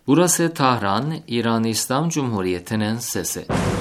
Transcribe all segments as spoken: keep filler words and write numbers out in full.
Burası Tahran, İran İslam Cumhuriyeti'nin sesi.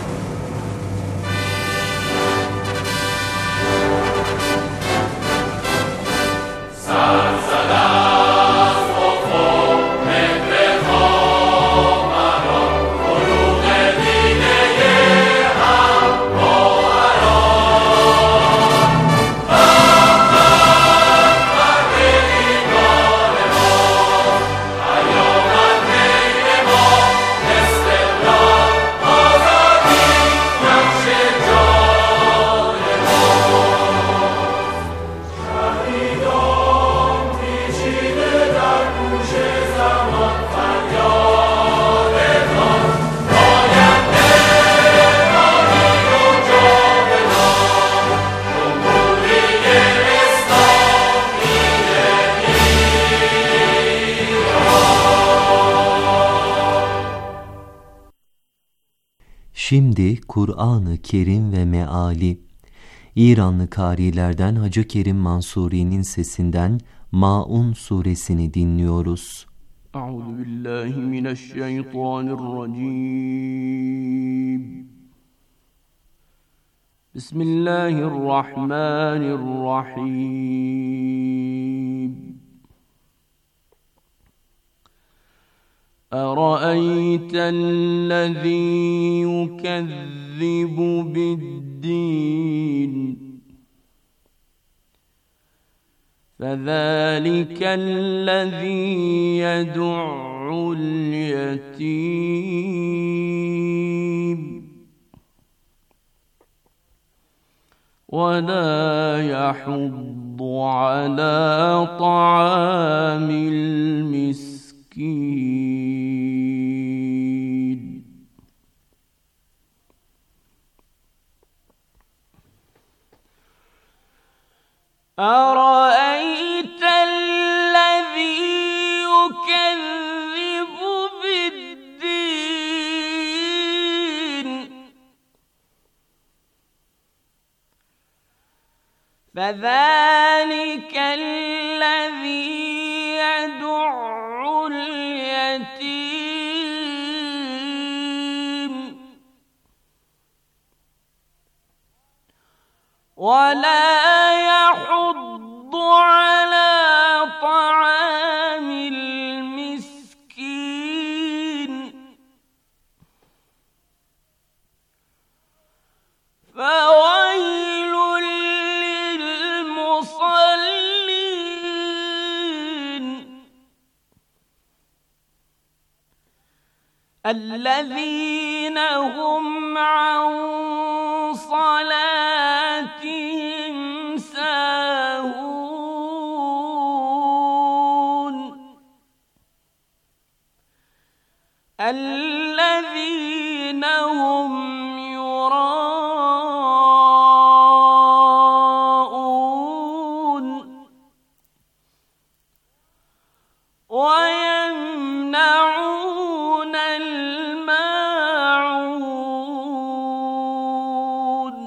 Şimdi Kur'an-ı Kerim ve meali. İranlı karilerden Hacı Kerim Mansuri'nin sesinden Maun suresini dinliyoruz. Euzubillahimineşşeytanirracim. Bismillahirrahmanirrahim. أرأيت الذي يكذب بالدين فذلك الذي يدع اليتيم ولا يحض على طعام المسكين أرأيت الذي يكذب بالدين فذلك الذي يدع اليتيم ولا يحض على طعام المسكين فويل للمصلين الذين هم عن صلاتهم ساهون الذين هم يراءون ويمنعون الماعون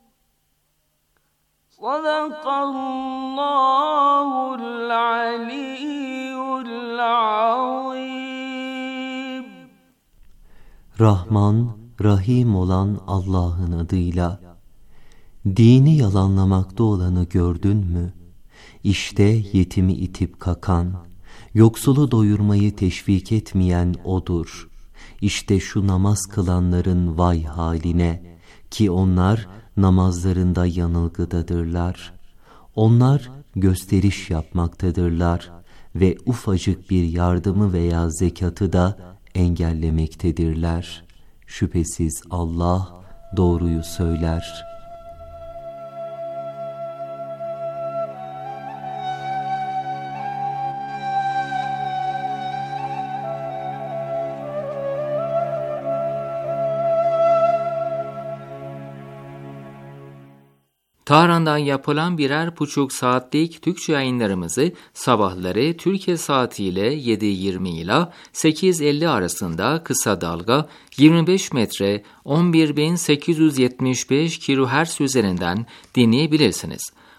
صدق الله العلي العظيم. Rahman, Rahim olan Allah'ın adıyla. Dini yalanlamakta olanı gördün mü? İşte yetimi itip kakan, yoksulu doyurmayı teşvik etmeyen odur. İşte şu namaz kılanların vay haline, ki onlar namazlarında yanılgıdadırlar. Onlar gösteriş yapmaktadırlar ve ufacık bir yardımı veya zekatı da engellemektedirler. Şüphesiz Allah doğruyu söyler. Tahran'dan yapılan birer buçuk saatlik Türkçe yayınlarımızı sabahları Türkiye saatiyle yedi yirmi ile sekiz elli arasında kısa dalga yirmi beş metre on bir bin sekiz yüz yetmiş beş kilohertz üzerinden dinleyebilirsiniz.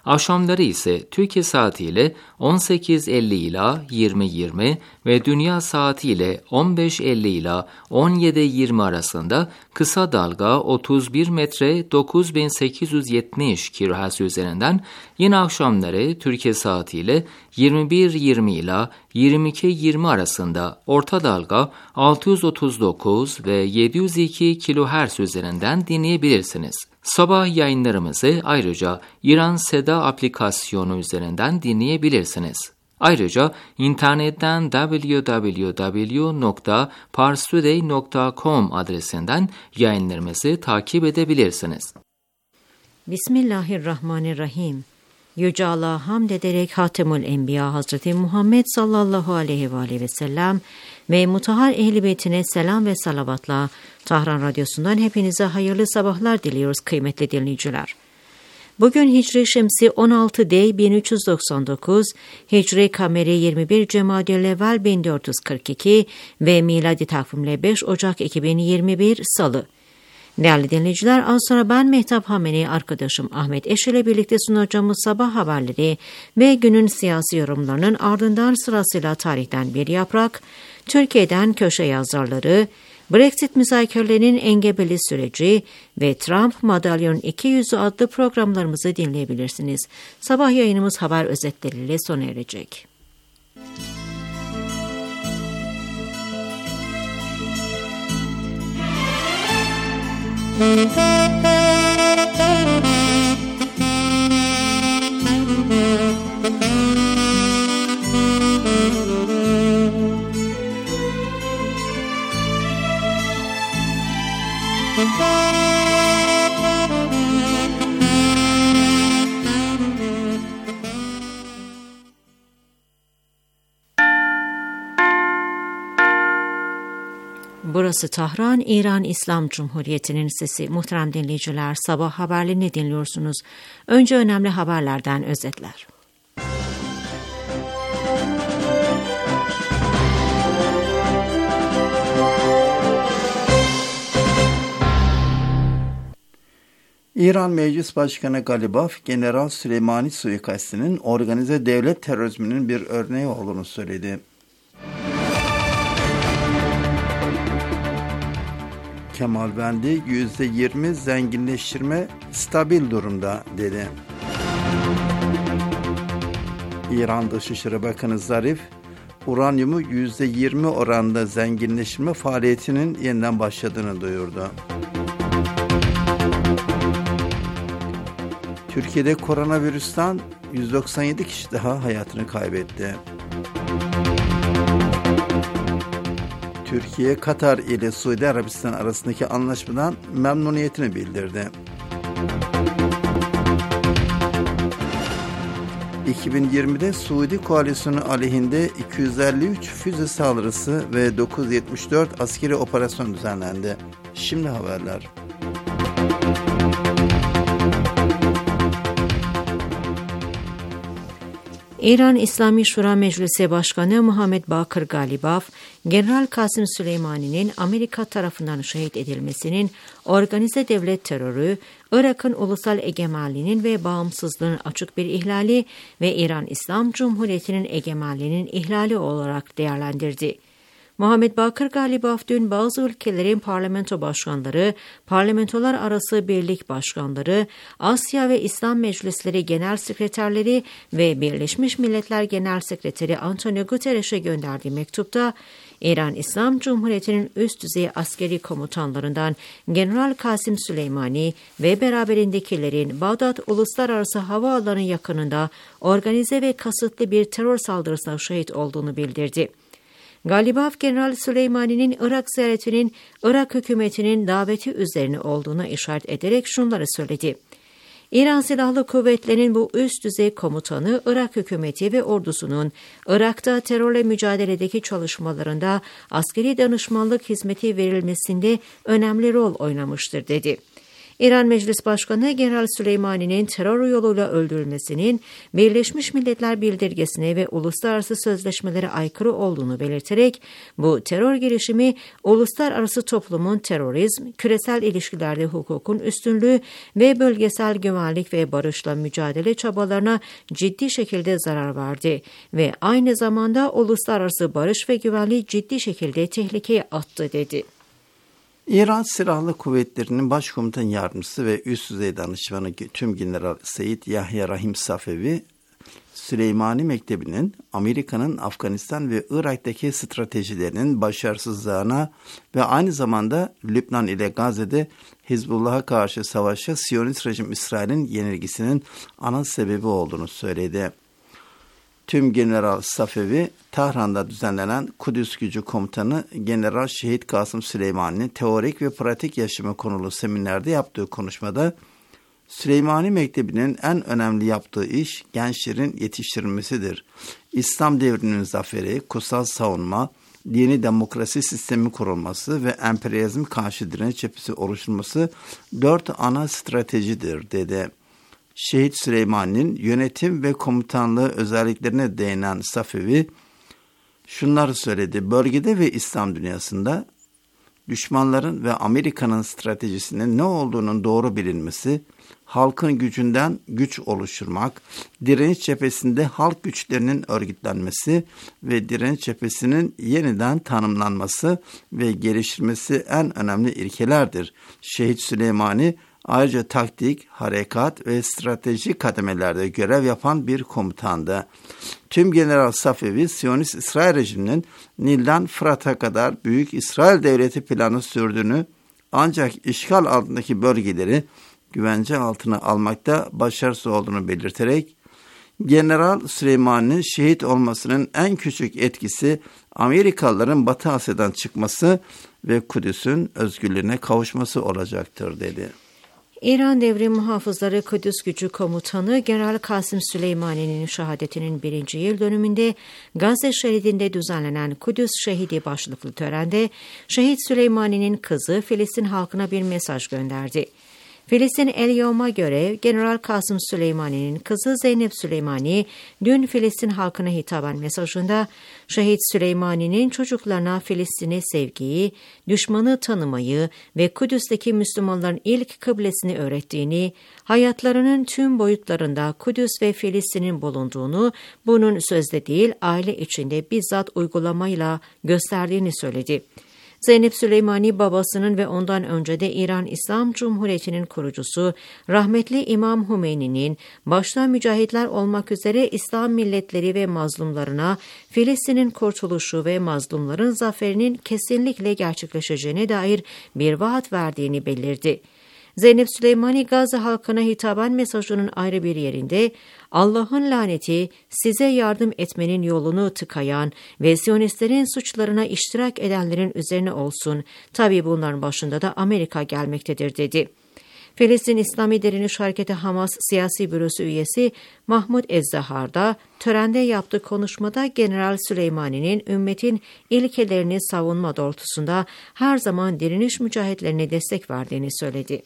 Akşamları ise Türkiye saatiyle on sekiz elli ila yirmi yirmi ve dünya saatiyle on beş elli ila on yedi yirmi arasında kısa dalga otuz bir metre dokuz bin sekiz yüz yetmiş kilohertz üzerinden, yine akşamları Türkiye saatiyle yirmi bir yirmi ila yirmi iki yirmi arasında orta dalga altı yüz otuz dokuz ve yedi yüz iki kilohertz üzerinden dinleyebilirsiniz. Sabah yayınlarımızı ayrıca İran Seda aplikasyonu üzerinden dinleyebilirsiniz. Ayrıca internetten double-u double-u double-u nokta parstoday nokta com adresinden yayınlarımızı takip edebilirsiniz. Bismillahirrahmanirrahim. Yüce Allah'a hamd ederek Hatemül Enbiya Hazreti Muhammed sallallahu aleyhi ve aleyhi ve sellem ve mutahhar ehl-i beytine selam ve salavatla Tahran Radyosu'ndan hepinize hayırlı sabahlar diliyoruz kıymetli dinleyiciler. Bugün Hicri Şemsi on altı Dey bin üç yüz doksan dokuz, Hicri Kameri yirmi bir Cemadilevvel bin dört yüz kırk iki ve miladi takvimle beş Ocak iki bin yirmi bir Salı. Değerli dinleyiciler, az sonra ben Mehtap Hameni, arkadaşım Ahmet Eş ile birlikte sunacağımız sabah haberleri ve günün siyasi yorumlarının ardından sırasıyla tarihten bir yaprak, Türkiye'den köşe yazarları, Brexit müzakerelerinin engebeli süreci ve Trump Madalyon iki yüzü adlı programlarımızı dinleyebilirsiniz. Sabah yayınımız haber özetleriyle sona erecek. Burası Tahran, İran İslam Cumhuriyeti'nin sesi. Muhterem dinleyiciler, sabah haberlerini dinliyorsunuz. Önce önemli haberlerden özetler. İran Meclis Başkanı Galibaf, General Süleymani suikastinin organize devlet terörizminin bir örneği olduğunu söyledi. Kemalbendi yüzde yirmi zenginleştirme stabil durumda dedi. İran Dışişleri Bakanı Zarif, uranyumu yüzde yirmi oranında zenginleştirme faaliyetinin yeniden başladığını duyurdu. Türkiye'de koronavirüsten yüz doksan yedi kişi daha hayatını kaybetti. Türkiye, Katar ile Suudi Arabistan arasındaki anlaşmadan memnuniyetini bildirdi. iki bin yirmide Suudi koalisyonu aleyhinde iki yüz elli üç füze saldırısı ve dokuz yüz yetmiş dört askeri operasyon düzenlendi. Şimdi haberler. İran İslami Şura Meclisi Başkanı Muhammed Bakır Galibaf, General Kasım Süleymani'nin Amerika tarafından şehit edilmesinin organize devlet terörü, Irak'ın ulusal egemenliğinin ve bağımsızlığının açık bir ihlali ve İran İslam Cumhuriyeti'nin egemenliğinin ihlali olarak değerlendirdi. Muhammed Bakır Galibaf dün bazı ülkelerin parlamento başkanları, parlamentolar arası birlik başkanları, Asya ve İslam Meclisleri Genel Sekreterleri ve Birleşmiş Milletler Genel Sekreteri Antonio Guterres'e gönderdiği mektupta, İran İslam Cumhuriyeti'nin üst düzey askeri komutanlarından General Kasım Süleymani ve beraberindekilerin Bağdat Uluslararası Havaalanı yakınında organize ve kasıtlı bir terör saldırısına şehit olduğunu bildirdi. Galibaf, General Süleymani'nin Irak ziyaretinin Irak hükümetinin daveti üzerine olduğuna işaret ederek şunları söyledi. İran Silahlı Kuvvetleri'nin bu üst düzey komutanı, Irak hükümeti ve ordusunun Irak'ta terörle mücadeledeki çalışmalarında askeri danışmanlık hizmeti verilmesinde önemli rol oynamıştır dedi. İran Meclis Başkanı General Süleymani'nin terör yoluyla öldürülmesinin Birleşmiş Milletler Bildirgesi'ne ve uluslararası sözleşmelere aykırı olduğunu belirterek bu terör girişimi uluslararası toplumun terörizm, küresel ilişkilerde hukukun üstünlüğü ve bölgesel güvenlik ve barışla mücadele çabalarına ciddi şekilde zarar verdi ve aynı zamanda uluslararası barış ve güvenliği ciddi şekilde tehlikeye attı dedi. İran Silahlı Kuvvetleri'nin Başkomutan Yardımcısı ve Üst Düzey Danışmanı Tümgeneral Seyit Yahya Rahim Safevi, Süleymani Mektebi'nin Amerika'nın Afganistan ve Irak'taki stratejilerinin başarısızlığına ve aynı zamanda Lübnan ile Gazze'de Hizbullah'a karşı savaşa Siyonist rejim İsrail'in yenilgisinin ana sebebi olduğunu söyledi. Tümgeneral Safevi, Tahran'da düzenlenen Kudüs Gücü Komutanı General Şehit Kasım Süleymani'nin teorik ve pratik yaşamı konulu seminerde yaptığı konuşmada, Süleymani Mektebi'nin en önemli yaptığı iş gençlerin yetiştirilmesidir. İslam devrinin zaferi, kutsal savunma, yeni demokrasi sistemi kurulması ve emperyalizm karşı direnç cephesi oluşturulması dört ana stratejidir dedi. Şehit Süleymani'nin yönetim ve komutanlığı özelliklerine değinen Safevi şunları söyledi. Bölgede ve İslam dünyasında düşmanların ve Amerika'nın stratejisinin ne olduğunun doğru bilinmesi, halkın gücünden güç oluşturmak, direniş cephesinde halk güçlerinin örgütlenmesi ve direniş cephesinin yeniden tanımlanması ve geliştirilmesi en önemli ilkelerdir. Şehit Süleymani ayrıca taktik, harekat ve strateji kademelerde görev yapan bir komutandı. Tümgeneral Safevi, Siyonist İsrail rejiminin Nil'den Fırat'a kadar Büyük İsrail Devleti planı sürdüğünü, ancak işgal altındaki bölgeleri güvence altına almakta başarısız olduğunu belirterek, General Süleymani'nin şehit olmasının en küçük etkisi Amerikalıların Batı Asya'dan çıkması ve Kudüs'ün özgürlüğüne kavuşması olacaktır dedi. İran Devrim Muhafızları Kudüs Gücü Komutanı General Kasım Süleymani'nin şehadetinin birinci yıl dönümünde Gazze şeridinde düzenlenen Kudüs Şehidi başlıklı törende Şehit Süleymani'nin kızı Filistin halkına bir mesaj gönderdi. Filistin El Yevm'a göre General Kasım Süleymani'nin kızı Zeynep Süleymani dün Filistin halkına hitaben mesajında Şehit Süleymani'nin çocuklarına Filistin'e sevgiyi, düşmanı tanımayı ve Kudüs'teki Müslümanların ilk kıblesini öğrettiğini, hayatlarının tüm boyutlarında Kudüs ve Filistin'in bulunduğunu, bunun sözde değil aile içinde bizzat uygulamayla gösterdiğini söyledi. Zeynep Süleymani babasının ve ondan önce de İran İslam Cumhuriyeti'nin kurucusu rahmetli İmam Hümeyni'nin başta mücahitler olmak üzere İslam milletleri ve mazlumlarına Filistin'in kurtuluşu ve mazlumların zaferinin kesinlikle gerçekleşeceğine dair bir vaat verdiğini belirtti. Zeynep Süleymani Gazze halkına hitaben mesajının ayrı bir yerinde Allah'ın laneti size yardım etmenin yolunu tıkayan ve Siyonistlerin suçlarına iştirak edenlerin üzerine olsun. Tabii bunların başında da Amerika gelmektedir dedi. Filistin İslami Direniş Hareketi Hamas Siyasi Bürosu üyesi Mahmud Ezzahar da törende yaptığı konuşmada General Süleymani'nin ümmetin ilkelerini savunma doğrultusunda her zaman direniş mücahitlerine destek verdiğini söyledi.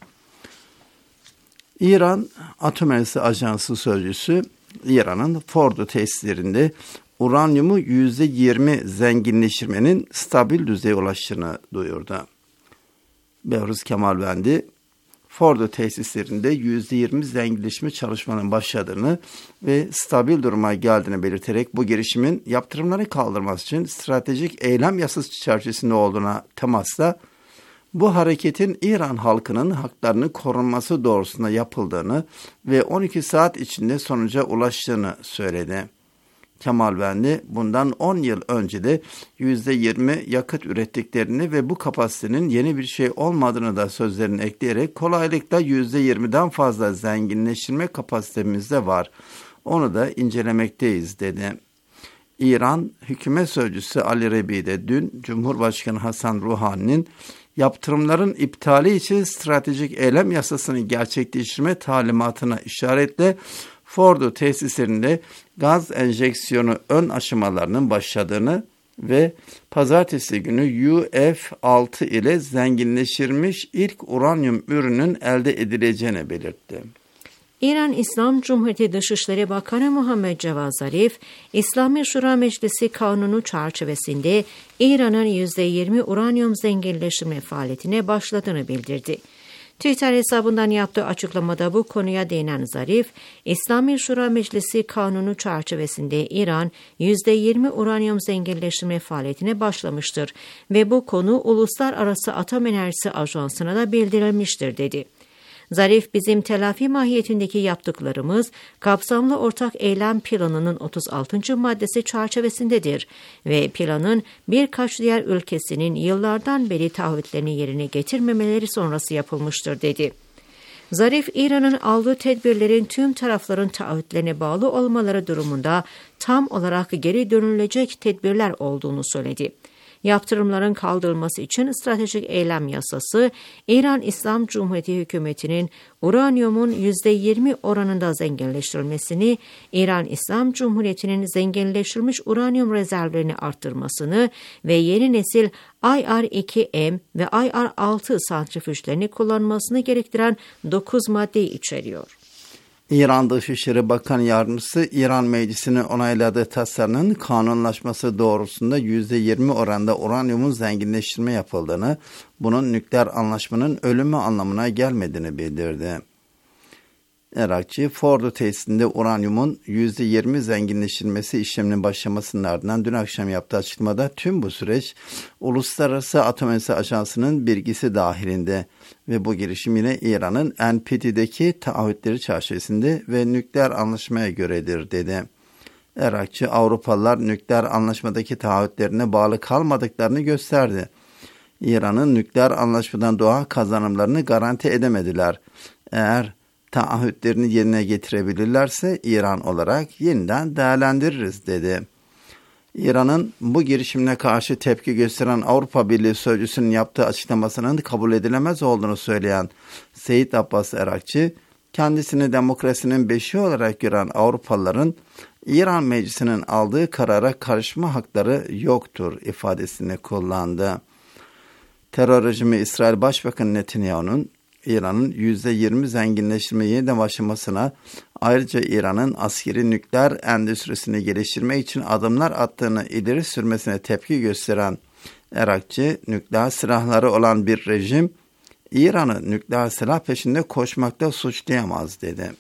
İran Atom Enerjisi Ajansı sözcüsü İran'ın Fordo tesislerinde uranyumu yüzde yirmi zenginleştirmenin stabil düzeye ulaştığını duyurdu. Behruz Kemalvendi, Fordo tesislerinde yüzde yirmi zenginleşme çalışmanın başladığını ve stabil duruma geldiğini belirterek bu girişimin yaptırımları kaldırması için stratejik eylem yasası çerçevesinde olduğuna temasla, bu hareketin İran halkının haklarının korunması doğrultusunda yapıldığını ve on iki saat içinde sonuca ulaştığını söyledi. Kemalvendi bundan on yıl önce de yüzde yirmi yakıt ürettiklerini ve bu kapasitenin yeni bir şey olmadığını da sözlerine ekleyerek kolaylıkla yüzde yirmiden fazla zenginleştirme kapasitemizde var. Onu da incelemekteyiz dedi. İran Hükümet Sözcüsü Ali Rebi de dün Cumhurbaşkanı Hasan Ruhani'nin yaptırımların iptali için stratejik eylem yasasını gerçekleştirme talimatına işaretle Fordo tesislerinde gaz enjeksiyonu ön aşamalarının başladığını ve pazartesi günü U F altı ile zenginleştirilmiş ilk uranyum ürünün elde edileceğini belirtti. İran İslam Cumhuriyeti Dışişleri Bakanı Muhammed Cevad Zarif, İslami Şura Meclisi Kanunu çerçevesinde İran'ın yüzde yirmi uranyum zenginleştirme faaliyetine başladığını bildirdi. Twitter hesabından yaptığı açıklamada bu konuya değinen Zarif, İslami Şura Meclisi Kanunu çerçevesinde İran yüzde yirmi uranyum zenginleştirme faaliyetine başlamıştır ve bu konu Uluslararası Atom Enerjisi Ajansı'na da bildirilmiştir dedi. Zarif, bizim telafi mahiyetindeki yaptıklarımız kapsamlı ortak eylem planının otuz altıncı maddesi çerçevesindedir ve planın birkaç diğer ülkesinin yıllardan beri taahhütlerini yerine getirmemeleri sonrası yapılmıştır dedi. Zarif, İran'ın aldığı tedbirlerin tüm tarafların taahhütlerine bağlı olmaları durumunda tam olarak geri dönülecek tedbirler olduğunu söyledi. Yaptırımların kaldırılması için stratejik eylem yasası, İran İslam Cumhuriyeti hükümetinin uranyumun yüzde yirmi oranında zenginleştirilmesini, İran İslam Cumhuriyeti'nin zenginleştirilmiş uranyum rezervlerini arttırmasını ve yeni nesil I R iki M ve I R altı santrifüjlerini kullanmasını gerektiren dokuz maddeyi içeriyor. İran Dışişleri Bakan Yardımcısı, İran Meclisi'nin onayladığı tasarının kanunlaşması doğrultusunda yüzde yirmi oranda uranyumun zenginleştirme yapıldığını, bunun nükleer anlaşmanın ölümü anlamına gelmediğini bildirdi. Irakçı, Fordo tesisinde uranyumun yüzde yirmi zenginleştirilmesi işleminin başlamasının ardından dün akşam yaptığı açıklamada tüm bu süreç Uluslararası Atom Enerjisi Ajansı'nın bilgisi dahilinde ve bu girişim yine İran'ın N P T'deki taahhütleri çerçevesinde ve nükleer anlaşmaya göredir dedi. Irakçı, Avrupalılar nükleer anlaşmadaki taahhütlerine bağlı kalmadıklarını gösterdi. İran'ın nükleer anlaşmadan doğan kazanımlarını garanti edemediler. Eğer taahhütlerini yerine getirebilirlerse İran olarak yeniden değerlendiririz dedi. İran'ın bu girişimine karşı tepki gösteren Avrupa Birliği Sözcüsü'nün yaptığı açıklamasının kabul edilemez olduğunu söyleyen Seyit Abbas Erakçı, kendisini demokrasinin beşiği olarak gören Avrupalıların İran Meclisi'nin aldığı karara karışma hakları yoktur ifadesini kullandı. Terör rejimi İsrail Başbakanı Netanyahu'nun İran'ın yüzde yirmi zenginleştirmeye yeniden başlamasına, ayrıca İran'ın askeri nükleer endüstrisini geliştirmek için adımlar attığını ileri sürmesine tepki gösteren Erakçı, nükleer silahları olan bir rejim, İran'ı nükleer silah peşinde koşmakta suçlayamaz dedi.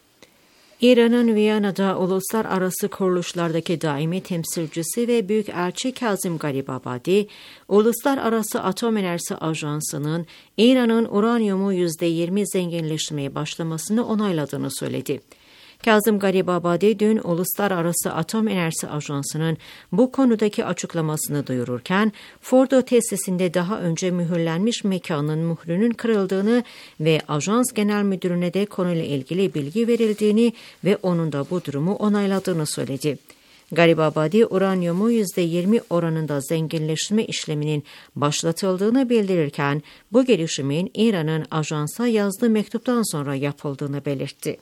İran'ın Viyana'da uluslararası kuruluşlardaki daimi temsilcisi ve Büyükelçi Kazım Garibabadi, Uluslararası Atom Enerjisi Ajansı'nın İran'ın uranyumu yüzde yirmi zenginleştirmeye başlamasını onayladığını söyledi. Kazım Garibabadi dün Uluslararası Atom Enerjisi Ajansı'nın bu konudaki açıklamasını duyururken, Fordo tesisinde daha önce mühürlenmiş mekanın mührünün kırıldığını ve Ajans Genel Müdürü'ne de konuyla ilgili bilgi verildiğini ve onun da bu durumu onayladığını söyledi. Garibabadi, uranyumu yüzde yirmi oranında zenginleştirme işleminin başlatıldığını bildirirken, bu girişimin İran'ın ajansa yazdığı mektuptan sonra yapıldığını belirtti.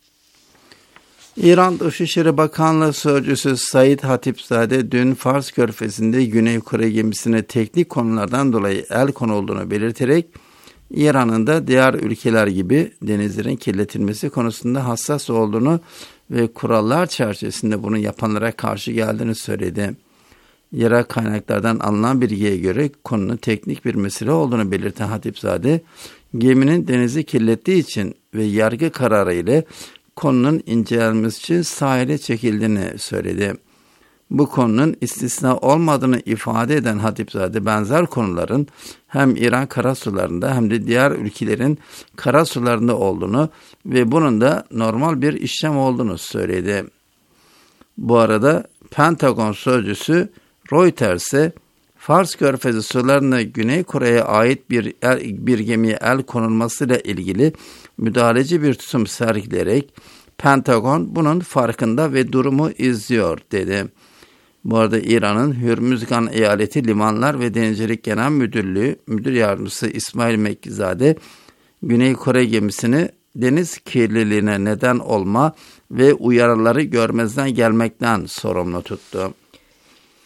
İran Dışişleri Bakanlığı Sözcüsü Said Hatipzade dün Fars Körfezi'nde Güney Kore gemisine teknik konulardan dolayı el konulduğunu belirterek, İran'ın da diğer ülkeler gibi denizlerin kirletilmesi konusunda hassas olduğunu ve kurallar çerçevesinde bunu yapanlara karşı geldiğini söyledi. Yerel kaynaklardan alınan bilgiye göre konunun teknik bir mesele olduğunu belirten Hatipzade, geminin denizi kirlettiği için ve yargı kararı ile konunun incelenmesi için sahile çekildiğini söyledi. Bu konunun istisna olmadığını ifade eden Hatipzade, benzer konuların hem İran karasularında hem de diğer ülkelerin karasularında olduğunu ve bunun da normal bir işlem olduğunu söyledi. Bu arada Pentagon sözcüsü Reuters'e Fars Körfezi sularında Güney Kore'ye ait bir, bir gemiye el konulmasıyla ilgili müdahaleci bir tutum sergileyerek Pentagon bunun farkında ve durumu izliyor dedi. Bu arada İran'ın Hürmüzgan Eyaleti Limanlar ve Denizcilik Genel Müdürlüğü Müdür Yardımcısı İsmail Mekkizade, Güney Kore gemisini deniz kirliliğine neden olma ve uyarıları görmezden gelmekten sorumlu tuttu.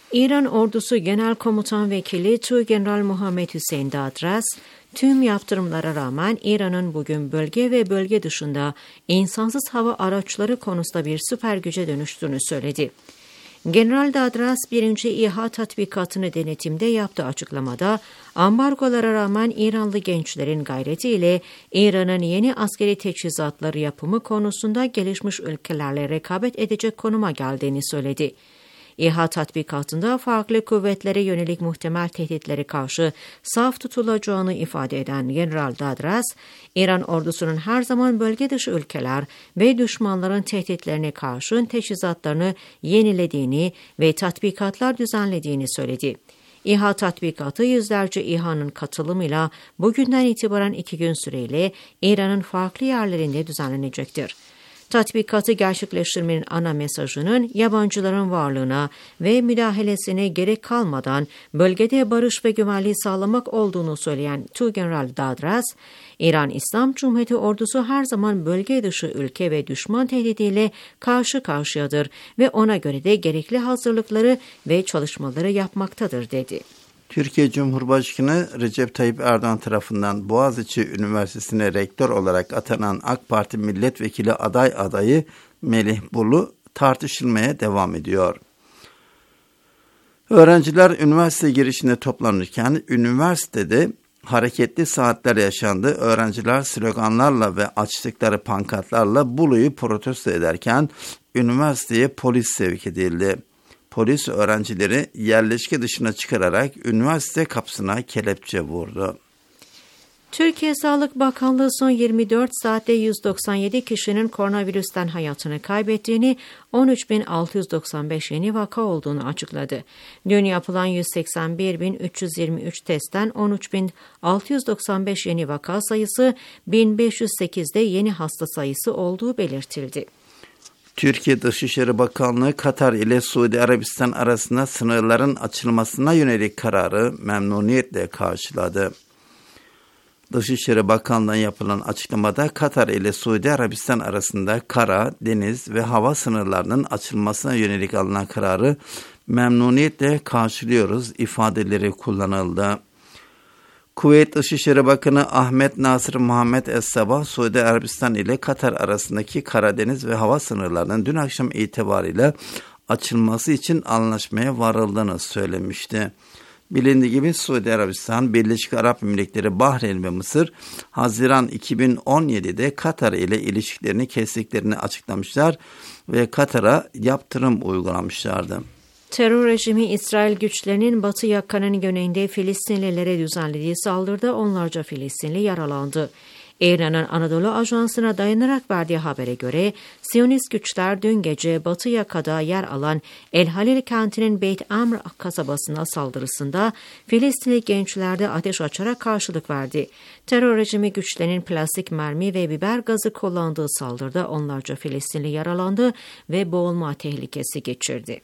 İran Ordusu Genel Komutan Vekili Tuğgeneral Muhammed Hüseyin Dadras, tüm yaptırımlara rağmen İran'ın bugün bölge ve bölge dışında insansız hava araçları konusunda bir süper güce dönüştüğünü söyledi. General Dadras birinci İHA tatbikatını denetimde yaptığı açıklamada, ambargolara rağmen İranlı gençlerin gayretiyle İran'ın yeni askeri teçhizatları yapımı konusunda gelişmiş ülkelerle rekabet edecek konuma geldiğini söyledi. İHA tatbikatında farklı kuvvetlere yönelik muhtemel tehditlere karşı saf tutulacağını ifade eden General Dadras, İran ordusunun her zaman bölge dışı ülkeler ve düşmanların tehditlerine karşın teçhizatlarını yenilediğini ve tatbikatlar düzenlediğini söyledi. İHA tatbikatı yüzlerce İHA'nın katılımıyla bugünden itibaren iki gün süreyle İran'ın farklı yerlerinde düzenlenecektir. Tatbikatı gerçekleştirmenin ana mesajının yabancıların varlığına ve müdahalesine gerek kalmadan bölgede barış ve güvenliği sağlamak olduğunu söyleyen Tuğgeneral Dadras, İran İslam Cumhuriyeti ordusu her zaman bölge dışı ülke ve düşman tehdidiyle karşı karşıyadır ve ona göre de gerekli hazırlıkları ve çalışmaları yapmaktadır dedi. Türkiye Cumhurbaşkanı Recep Tayyip Erdoğan tarafından Boğaziçi Üniversitesi'ne rektör olarak atanan AK Parti milletvekili aday adayı Melih Bulu tartışılmaya devam ediyor. Öğrenciler üniversite girişinde toplanırken üniversitede hareketli saatler yaşandı. Öğrenciler sloganlarla ve açtıkları pankartlarla Bulu'yu protesto ederken üniversiteye polis sevk edildi. Polis öğrencileri yerleşke dışına çıkararak üniversite kapısına kelepçe vurdu. Türkiye Sağlık Bakanlığı son yirmi dört saatte yüz doksan yedi kişinin koronavirüsten hayatını kaybettiğini, on üç bin altı yüz doksan beş yeni vaka olduğunu açıkladı. Dün yapılan yüz seksen bir bin üç yüz yirmi üç testten on üç bin altı yüz doksan beş yeni vaka sayısı, bin beş yüz sekizde yeni hasta sayısı olduğu belirtildi. Türkiye Dışişleri Bakanlığı Katar ile Suudi Arabistan arasında sınırların açılmasına yönelik kararı memnuniyetle karşıladı. Dışişleri Bakanlığı'ndan yapılan açıklamada Katar ile Suudi Arabistan arasında kara, deniz ve hava sınırlarının açılmasına yönelik alınan kararı memnuniyetle karşılıyoruz ifadeleri kullanıldı. Kuveyt Dışişleri Bakanı Ahmet Nasır Muhammed Es-Sabah, Suudi Arabistan ile Katar arasındaki Karadeniz ve hava sınırlarının dün akşam itibariyle açılması için anlaşmaya varıldığını söylemişti. Bilindiği gibi Suudi Arabistan, Birleşik Arap Emirlikleri, Bahreyn ve Mısır, Haziran iki bin on yedide Katar ile ilişkilerini kestiklerini açıklamışlar ve Katar'a yaptırım uygulamışlardı. Terör rejimi İsrail güçlerinin Batı Yakka'nın güneyinde Filistinlilere düzenlediği saldırıda onlarca Filistinli yaralandı. İran'ın Anadolu Ajansı'na dayanarak verdiği habere göre Siyonist güçler dün gece Batı Yakka'da yer alan El Halil kentinin Beit Amr kasabasına saldırısında Filistinli gençlerde ateş açarak karşılık verdi. Terör rejimi güçlerinin plastik mermi ve biber gazı kullandığı saldırıda onlarca Filistinli yaralandı ve boğulma tehlikesi geçirdi.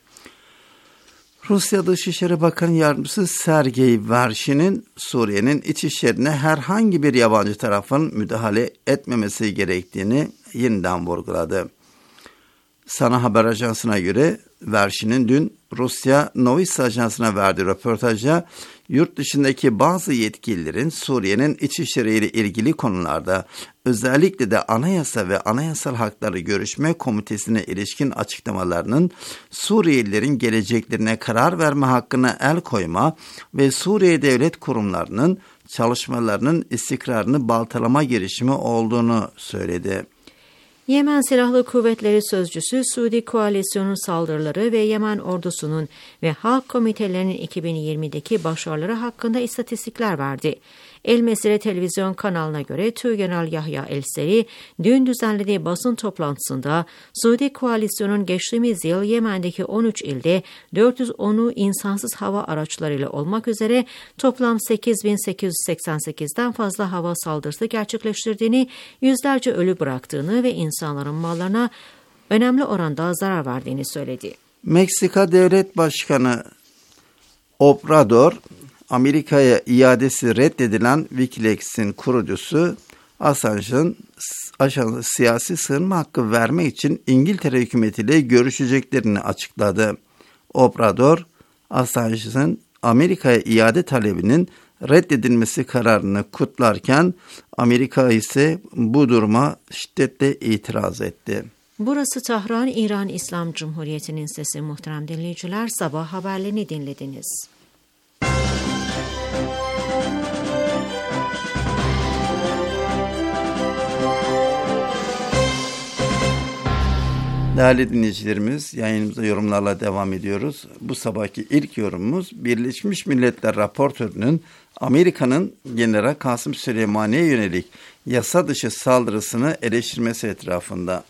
Rusya Dışişleri Bakanı Yardımcısı Sergey Vershin'in Suriye'nin iç işlerine herhangi bir yabancı tarafın müdahale etmemesi gerektiğini yeniden vurguladı. Sana Haber Ajansı'na göre Vershin'in dün Rusya Novosti Ajansı'na verdiği röportajda yurt dışındaki bazı yetkililerin Suriye'nin iç işleriyle ilgili konularda özellikle de anayasa ve anayasal hakları görüşme komitesine ilişkin açıklamalarının Suriyelilerin geleceklerine karar verme hakkına el koyma ve Suriye devlet kurumlarının çalışmalarının istikrarını baltalama girişimi olduğunu söyledi. Yemen Silahlı Kuvvetleri Sözcüsü, Suudi Koalisyon'un saldırıları ve Yemen ordusunun ve halk komitelerinin iki bin yirmideki başarıları hakkında istatistikler verdi. El Mesire televizyon kanalına göre Tügeneral Yahya El-Seri dün düzenlediği basın toplantısında Suudi Koalisyon'un geçtiğimiz yıl Yemen'deki on üç ilde dört yüz onu insansız hava araçlarıyla olmak üzere toplam sekiz bin sekiz yüz seksen sekizden fazla hava saldırısı gerçekleştirdiğini, yüzlerce ölü bıraktığını ve insanların mallarına önemli oranda zarar verdiğini söyledi. Meksika Devlet Başkanı Obrador, Amerika'ya iadesi reddedilen WikiLeaks'in kurucusu Assange'ın Assange'a siyasi sığınma hakkı vermek için İngiltere hükümetiyle görüşeceklerini açıkladı. Obrador, Assange'ın Amerika'ya iade talebinin reddedilmesi kararını kutlarken Amerika ise bu duruma şiddetle itiraz etti. Burası Tahran, İran İslam Cumhuriyeti'nin sesi. Muhterem dinleyiciler, sabah haberlerini dinlediniz. Değerli dinleyicilerimiz, yayınımıza yorumlarla devam ediyoruz. Bu sabahki ilk yorumumuz Birleşmiş Milletler raportörünün Amerika'nın General Kasım Süleymani'ye yönelik yasa dışı saldırısını eleştirmesi etrafında.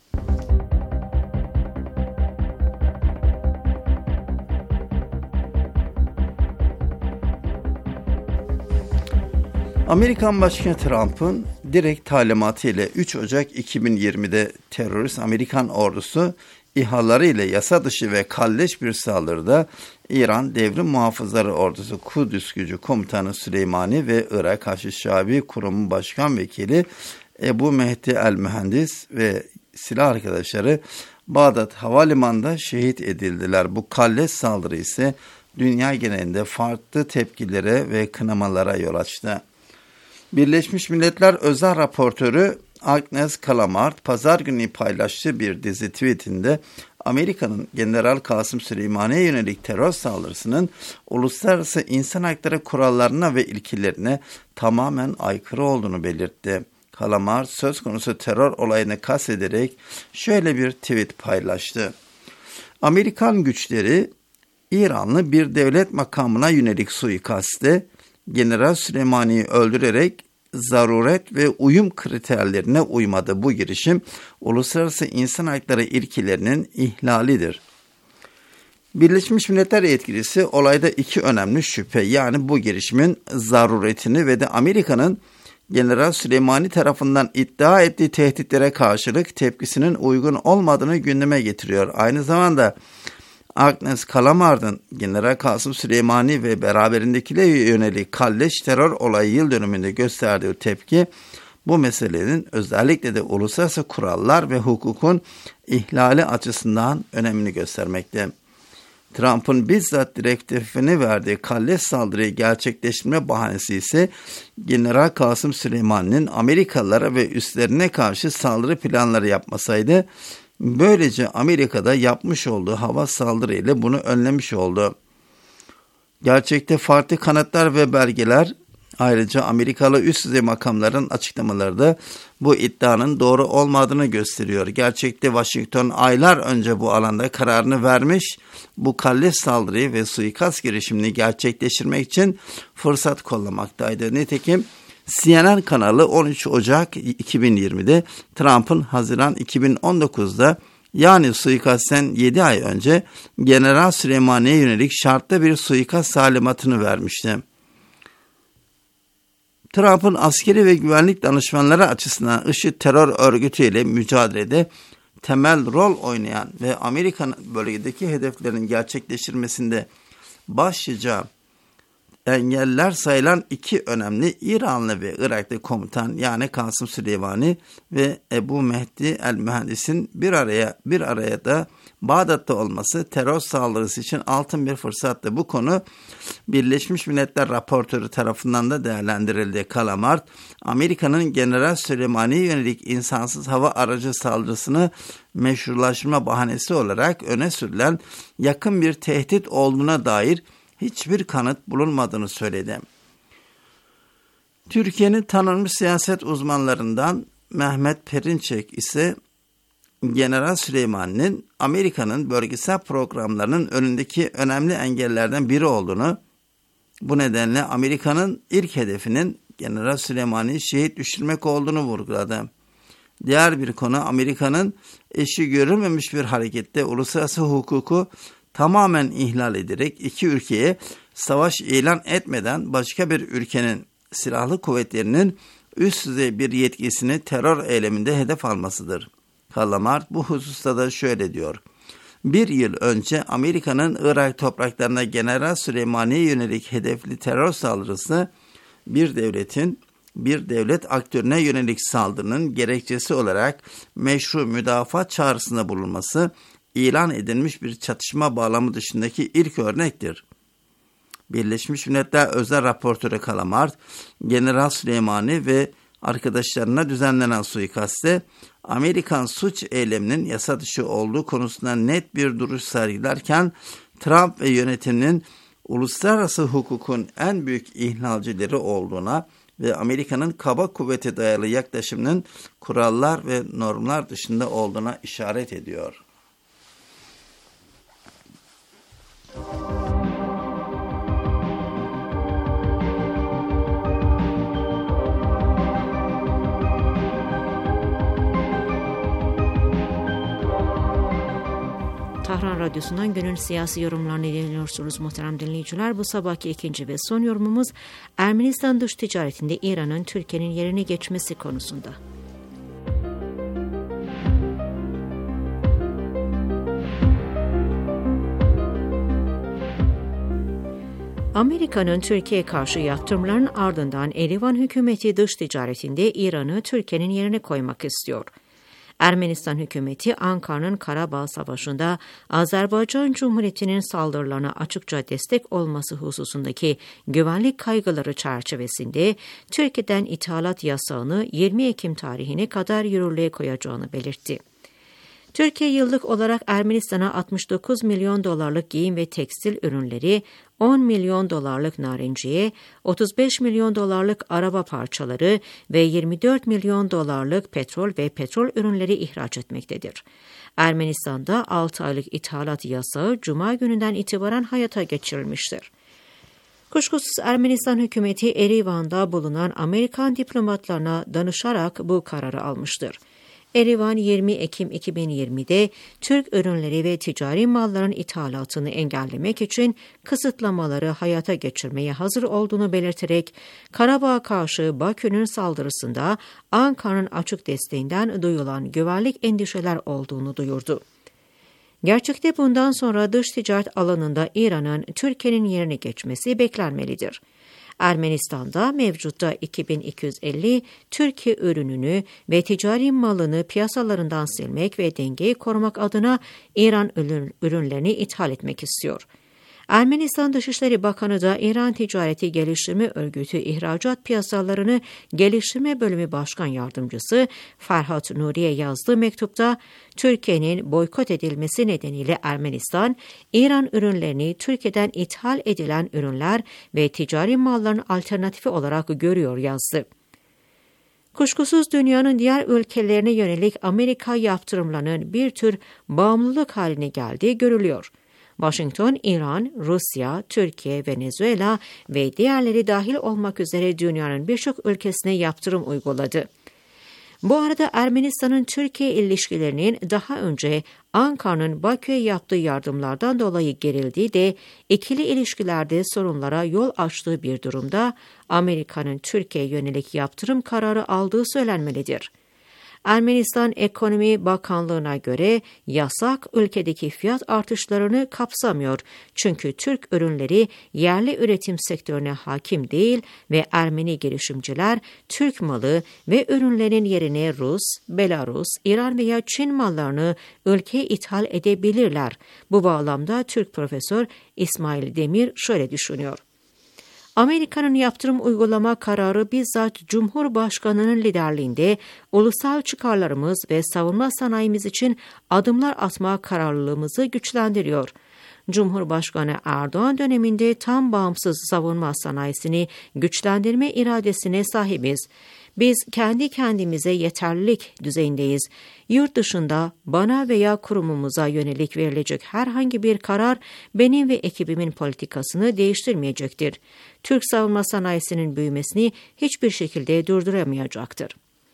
Amerikan Başkanı Trump'ın direkt talimatı ile üç Ocak iki bin yirmide terörist Amerikan ordusu İHA'ları ile yasa dışı ve kalleş bir saldırıda İran Devrim Muhafızları Ordusu Kudüs Gücü Komutanı Süleymani ve Irak Haçlı Kurumu Başkan Vekili Ebu Mehdi el-Mühendis ve silah arkadaşları Bağdat Havalimanı'nda şehit edildiler. Bu kalleş saldırı ise dünya genelinde farklı tepkilere ve kınamalara yol açtı. Birleşmiş Milletler Özel Raportörü Agnes Kalamard, pazar günü paylaştığı bir dizi tweetinde Amerika'nın General Kasım Süleymani'ye yönelik terör saldırısının uluslararası insan hakları kurallarına ve ilkelerine tamamen aykırı olduğunu belirtti. Kalamard söz konusu terör olayını kastederek şöyle bir tweet paylaştı. Amerikan güçleri İranlı bir devlet makamına yönelik suikaste General Süleymani'yi öldürerek zaruret ve uyum kriterlerine uymadı. Bu girişim uluslararası insan hakları ilkelerinin ihlalidir. Birleşmiş Milletler yetkilisi olayda iki önemli şüphe, yani bu girişimin zaruretini ve de Amerika'nın General Süleymani tarafından iddia ettiği tehditlere karşılık tepkisinin uygun olmadığını gündeme getiriyor. Aynı zamanda Agnes Kalamard'ın General Kasım Süleymani ve beraberindekilerine yönelik kalleş terör olayı yıl dönümünde gösterdiği tepki, bu meselenin özellikle de uluslararası kurallar ve hukukun ihlali açısından önemini göstermekte. Trump'ın bizzat direktifini verdiği kalleş saldırıyı gerçekleştirme bahanesi ise General Kasım Süleymani'nin Amerikalılara ve üslerine karşı saldırı planları yapmasaydı, böylece Amerika'da yapmış olduğu hava saldırıyla bunu önlemiş oldu. Gerçekte farklı kanıtlar ve belgeler, ayrıca Amerikalı üst düzey makamların açıklamaları da bu iddianın doğru olmadığını gösteriyor. Gerçekte Washington aylar önce bu alanda kararını vermiş, bu kalleş saldırıyı ve suikast girişimini gerçekleştirmek için fırsat kollamaktaydı. Nitekim C N N kanalı on üç Ocak iki bin yirmide Trump'ın Haziran iki bin on dokuzda, yani suikastten yedi ay önce General Süleymani'ye yönelik şartlı bir suikast talimatını vermişti. Trump'ın askeri ve güvenlik danışmanları açısından IŞİD terör örgütüyle mücadelede temel rol oynayan ve Amerika'nın bölgedeki hedeflerin gerçekleştirmesinde başlıca engeller sayılan iki önemli İranlı ve Iraklı komutan, yani Kasım Süleymani ve Ebu Mehdi el-Mühendis'in bir araya bir araya da Bağdat'ta olması terör saldırısı için altın bir fırsattı. Bu konu Birleşmiş Milletler raportörü tarafından da değerlendirildi. Kalamard, Amerika'nın General Süleymani'ye yönelik insansız hava aracı saldırısını meşrulaştırma bahanesi olarak öne sürülen yakın bir tehdit olduğuna dair hiçbir kanıt bulunmadığını söyledi. Türkiye'nin tanınmış siyaset uzmanlarından Mehmet Perinçek ise General Süleymani'nin Amerika'nın bölgesel programlarının önündeki önemli engellerden biri olduğunu, bu nedenle Amerika'nın ilk hedefinin General Süleymani'yi şehit düşürmek olduğunu vurguladı. Diğer bir konu, Amerika'nın eşi görülmemiş bir harekette uluslararası hukuku tamamen ihlal ederek iki ülkeye savaş ilan etmeden başka bir ülkenin silahlı kuvvetlerinin üst düzey bir yetkisini terör eyleminde hedef almasıdır. Kalamard bu hususta da şöyle diyor. Bir yıl önce Amerika'nın Irak topraklarına General Süleymani'ye yönelik hedefli terör saldırısı bir devletin bir devlet aktörüne yönelik saldırının gerekçesi olarak meşru müdafaa çağrısında bulunması, ilan edilmiş bir çatışma bağlamı dışındaki ilk örnektir. Birleşmiş Milletler Özel Raportörü Kalamart, General Süleymani ve arkadaşlarına düzenlenen suikaste Amerikan suç eyleminin yasa dışı olduğu konusunda net bir duruş sergilerken Trump ve yönetiminin uluslararası hukukun en büyük ihlalcileri olduğuna ve Amerika'nın kaba kuvvete dayalı yaklaşımının kurallar ve normlar dışında olduğuna işaret ediyor. Tahran Radyosu'ndan günün siyasi yorumlarını dinliyorsunuz muhterem dinleyiciler. Bu sabahki ikinci ve son yorumumuz Ermenistan dış ticaretinde İran'ın Türkiye'nin yerine geçmesi konusunda. Amerika'nın Türkiye'ye karşı yaptırımların ardından Erivan hükümeti dış ticaretinde İran'ı Türkiye'nin yerine koymak istiyor. Ermenistan hükümeti Ankara'nın Karabağ Savaşı'nda Azerbaycan Cumhuriyeti'nin saldırılarına açıkça destek olması hususundaki güvenlik kaygıları çerçevesinde Türkiye'den ithalat yasağını yirmi Ekim tarihine kadar yürürlüğe koyacağını belirtti. Türkiye yıllık olarak Ermenistan'a altmış dokuz milyon dolarlık giyim ve tekstil ürünleri, on milyon dolarlık narenciye, otuz beş milyon dolarlık araba parçaları ve yirmi dört milyon dolarlık petrol ve petrol ürünleri ihraç etmektedir. Ermenistan'da altı aylık ithalat yasağı Cuma gününden itibaren hayata geçirilmiştir. Kuşkusuz Ermenistan hükümeti Erivan'da bulunan Amerikan diplomatlarına danışarak bu kararı almıştır. Erivan yirmi Ekim iki bin yirmide Türk ürünleri ve ticari malların ithalatını engellemek için kısıtlamaları hayata geçirmeye hazır olduğunu belirterek Karabağ'a karşı Bakü'nün saldırısında Ankara'nın açık desteğinden duyulan güvenlik endişeler olduğunu duyurdu. Gerçekte bundan sonra dış ticaret alanında İran'ın Türkiye'nin yerine geçmesi beklenmelidir. Ermenistan'da mevcutta iki bin iki yüz elli Türkiye ürününü ve ticari malını piyasalarından silmek ve dengeyi korumak adına İran ürünlerini ithal etmek istiyor. Ermenistan Dışişleri Bakanı da İran Ticareti Geliştirme Örgütü İhracat Piyasalarını Geliştirme Bölümü Başkan Yardımcısı Ferhat Nuri'ye yazdığı mektupta Türkiye'nin boykot edilmesi nedeniyle Ermenistan, İran ürünlerini Türkiye'den ithal edilen ürünler ve ticari malların alternatifi olarak görüyor yazdı. Kuşkusuz dünyanın diğer ülkelerine yönelik Amerika yaptırımlarının bir tür bağımlılık haline geldiği görülüyor. Washington, İran, Rusya, Türkiye, Venezuela ve diğerleri dahil olmak üzere dünyanın birçok ülkesine yaptırım uyguladı. Bu arada Ermenistan'ın Türkiye ilişkilerinin daha önce Ankara'nın Bakü'ye yaptığı yardımlardan dolayı gerildiği de ikili ilişkilerde sorunlara yol açtığı bir durumda Amerika'nın Türkiye'ye yönelik yaptırım kararı aldığı söylenmelidir. Ermenistan Ekonomi Bakanlığı'na göre yasak ülkedeki fiyat artışlarını kapsamıyor. Çünkü Türk ürünleri yerli üretim sektörüne hakim değil ve Ermeni girişimciler Türk malı ve ürünlerin yerine Rus, Belarus, İran veya Çin mallarını ülkeye ithal edebilirler. Bu bağlamda Türk profesör İsmail Demir şöyle düşünüyor. Amerika'nın yaptırım uygulama kararı bizzat Cumhurbaşkanı'nın liderliğinde ulusal çıkarlarımız ve savunma sanayimiz için adımlar atma kararlılığımızı güçlendiriyor. Cumhurbaşkanı Erdoğan döneminde tam bağımsız savunma sanayisini güçlendirme iradesine sahibiz. Biz kendi kendimize yeterlilik düzeyindeyiz. Yurt dışında bana veya kurumumuza yönelik verilecek herhangi bir karar benim ve ekibimin politikasını değiştirmeyecektir. Türk savunma sanayisinin büyümesini hiçbir şekilde durduramayacaktır.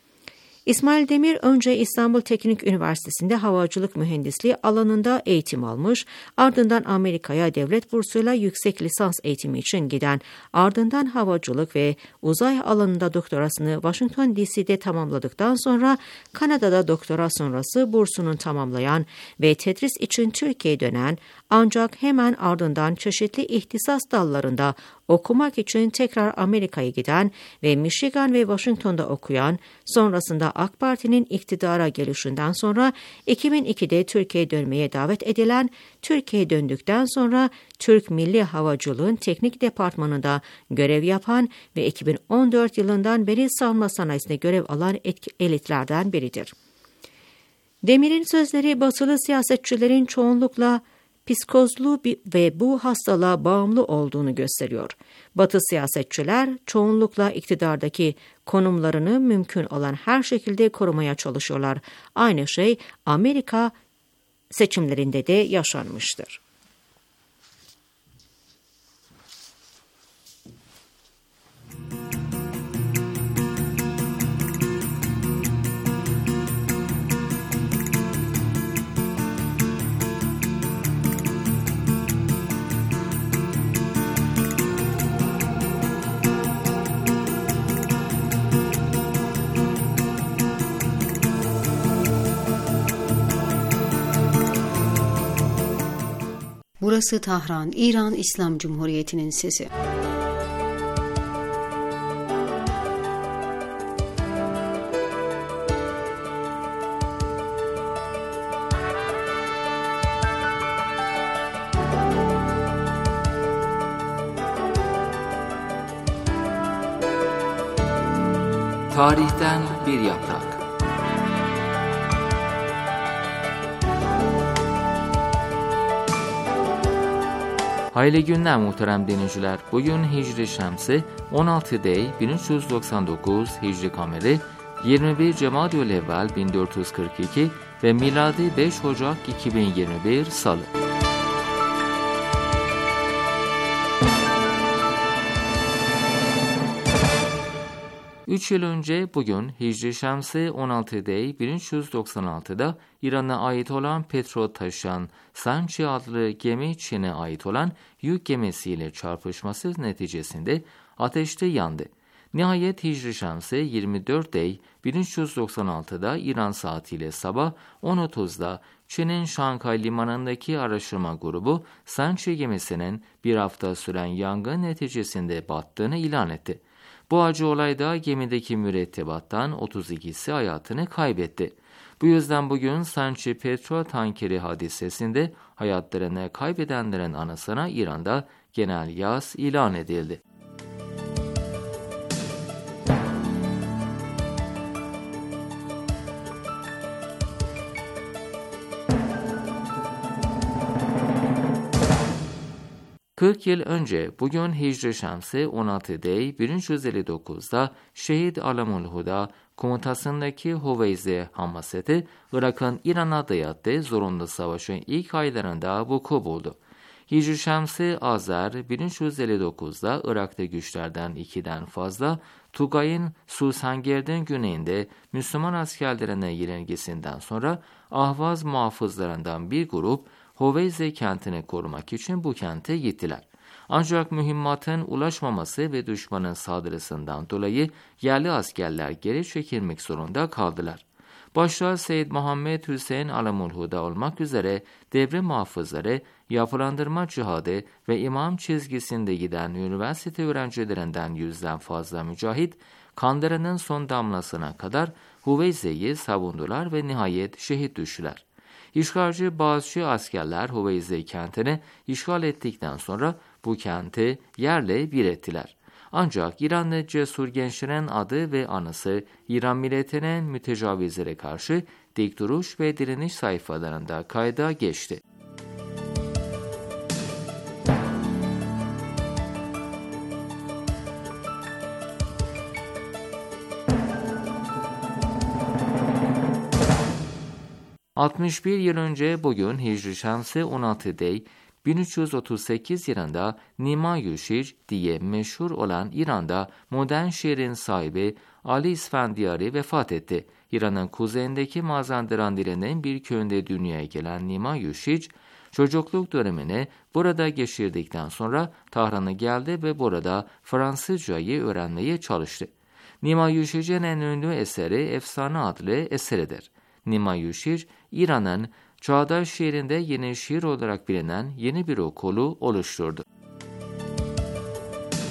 İsmail Demir önce İstanbul Teknik Üniversitesi'nde havacılık mühendisliği alanında eğitim almış, ardından Amerika'ya devlet bursuyla yüksek lisans eğitimi için giden, ardından havacılık ve uzay alanında doktorasını Washington D C'de tamamladıktan sonra Kanada'da doktora sonrası bursunu tamamlayan ve tedris için Türkiye'ye dönen, ancak hemen ardından çeşitli ihtisas dallarında okumak için tekrar Amerika'ya giden ve Michigan ve Washington'da okuyan, sonrasında AK Parti'nin iktidara gelişinden sonra iki bin ikide Türkiye'ye dönmeye davet edilen, Türkiye'ye döndükten sonra Türk Milli Havacılığın Teknik Departmanı'nda görev yapan ve iki bin on dört yılından beri savunma sanayisinde görev alan elitlerden biridir. Demir'in sözleri batılı siyasetçilerin çoğunlukla psikozlu ve bu hastalığa bağımlı olduğunu gösteriyor. Batı siyasetçiler çoğunlukla iktidardaki konumlarını mümkün olan her şekilde korumaya çalışıyorlar. Aynı şey Amerika seçimlerinde de yaşanmıştır. Burası Tahran, İran İslam Cumhuriyeti'nin sesi. Tarihten bir yaprak. Hayırlı günler muhterem dinleyiciler. Bugün Hicri Şemsi on altı Dey bin üç yüz doksan dokuz, Hicri Kameri yirmi bir Cemadü'l-Evvel bin dört yüz kırk iki ve miladi beş Ocak iki bin yirmi bir Salı. Üç yıl önce bugün Hicri Şemsi on altı Dey bin üç yüz doksan altıda İran'a ait olan petrol taşıyan Sanchi adlı gemi Çin'e ait olan yük gemisiyle çarpışması neticesinde ateşte yandı. Nihayet Hicri Şemsi yirmi dört Dey bin üç yüz doksan altıda İran saatiyle sabah on otuzda Çin'in Şanghay limanındaki araştırma grubu Sanchi gemisinin bir hafta süren yangın neticesinde battığını ilan etti. Bu acı olayda gemideki mürettebattan otuz ikisi hayatını kaybetti. Bu yüzden bugün Sanchi petrol tankeri hadisesinde hayatlarını kaybedenlerin anısına İran'da genel yas ilan edildi. kırk yıl önce bugün Hicri Şemsi on altı Dey bin üç yüz elli dokuzda Şehit Alamul-Huda komutasındaki Huveyze Hamaseti Irak'ın İran'a dayattığı zorunlu savaşın ilk aylarında vuku buldu. Hicri Şemsi Azer bin üç yüz elli dokuzda Irak'ta güçlerden ikiden fazla Tugay'ın Susangerd'in güneyinde Müslüman askerlerine yenilgisinden sonra Ahvaz muhafızlarından bir grup Huveyze kentini korumak için bu kente gittiler. Ancak mühimmatın ulaşmaması ve düşmanın saldırısından dolayı yerli askerler geri çekilmek zorunda kaldılar. Başta Seyyid Muhammed Hüseyin Alamul-Huda olmak üzere devre muhafızları, yapılandırma cihadı ve imam çizgisinde giden üniversite öğrencilerinden yüzden fazla mücahit, kanlarının son damlasına kadar Huveyze'yi savundular ve nihayet şehit düştüler. İşgalci bazı askerler Huveyze kentini işgal ettikten sonra bu kenti yerle bir ettiler. Ancak İranlı cesur gençlerin adı ve anısı İran milletinin mütecavizlere karşı dik duruş ve direniş sayfalarında kayda geçti. altmış bir yıl önce bugün Hicri Şemsi on altı Dey bin üç yüz otuz sekiz yılında Nima-i-Şir diye meşhur olan İran'da modern şehrin sahibi Ali İsfendiyari vefat etti. İran'ın kuzeyindeki Mazandaran dilinin bir köyünde dünyaya gelen Nima-i-Şir, çocukluk dönemini burada geçirdikten sonra Tahran'a geldi ve burada Fransızcayı öğrenmeye çalıştı. Nima-i-Şir'in en ünlü eseri Efsane adlı eseridir. Nima-i-Şir, İran'ın çağdaş şiirinde yeni şiir olarak bilinen yeni bir okulu oluşturdu.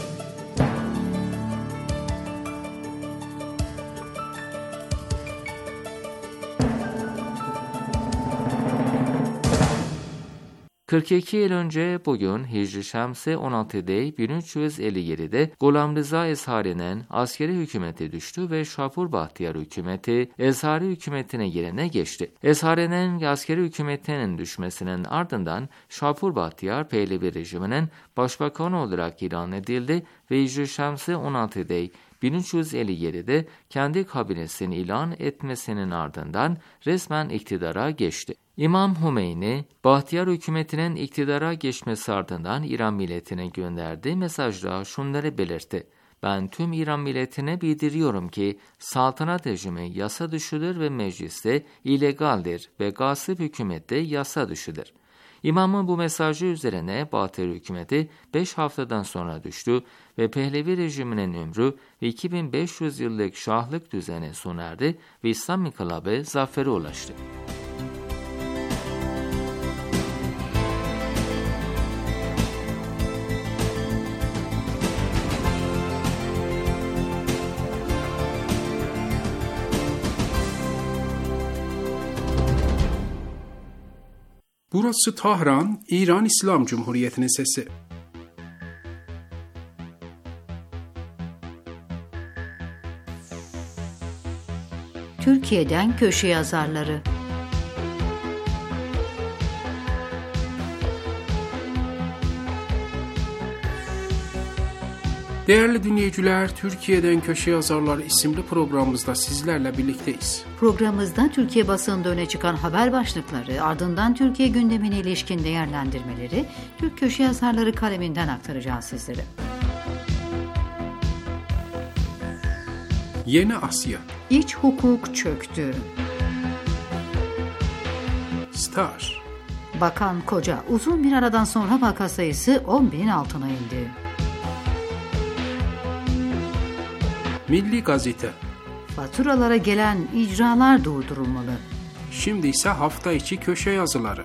kırk iki yıl önce bugün Hicri Şemsi on altıda bin üç yüz elli yedi'de Gulam Rıza Eshari'nin askeri hükümeti düştü ve Şapur Bahtiyar hükümeti Eshari hükümetine yerine geçti. Eshari'nin askeri hükümetinin düşmesinin ardından Şapur Bahtiyar Pehlevi rejiminin başbakanı olarak ilan edildi ve Hicri Şemsi on altıda bin üç yüz elli yedi'de kendi kabinesini ilan etmesinin ardından resmen iktidara geçti. İmam Hümeyni, Bahtiyar hükümetinin iktidara geçmesi ardından İran milletine gönderdiği mesajda şunları belirtti. Ben tüm İran milletine bildiriyorum ki saltanat rejimi yasa dışıdır ve mecliste illegaldir ve gasip hükümette yasa dışıdır. İmamın bu mesajı üzerine Bahtiyar hükümeti beş haftadan sonra düştü ve Pehlevi rejiminin ömrü ve iki bin beş yüz yıllık şahlık düzeni sona erdi ve İslam inkılabı zafere ulaştı. Burası Tahran, İran İslam Cumhuriyeti'nin sesi. Türkiye'den köşe yazarları. Değerli dinleyiciler, Türkiye'den Köşe Yazarları isimli programımızda sizlerle birlikteyiz. Programımızda Türkiye basınında öne çıkan haber başlıkları, ardından Türkiye gündemine ilişkin değerlendirmeleri Türk Köşe Yazarları kaleminden aktaracağız sizlere. Yeni Asya. İç hukuk çöktü. Star. Bakan Koca uzun bir aradan sonra vaka sayısı on binin altına indi. Milli Gazete. Faturalara gelen icralar durdurulmalı. Şimdi ise hafta içi köşe yazıları.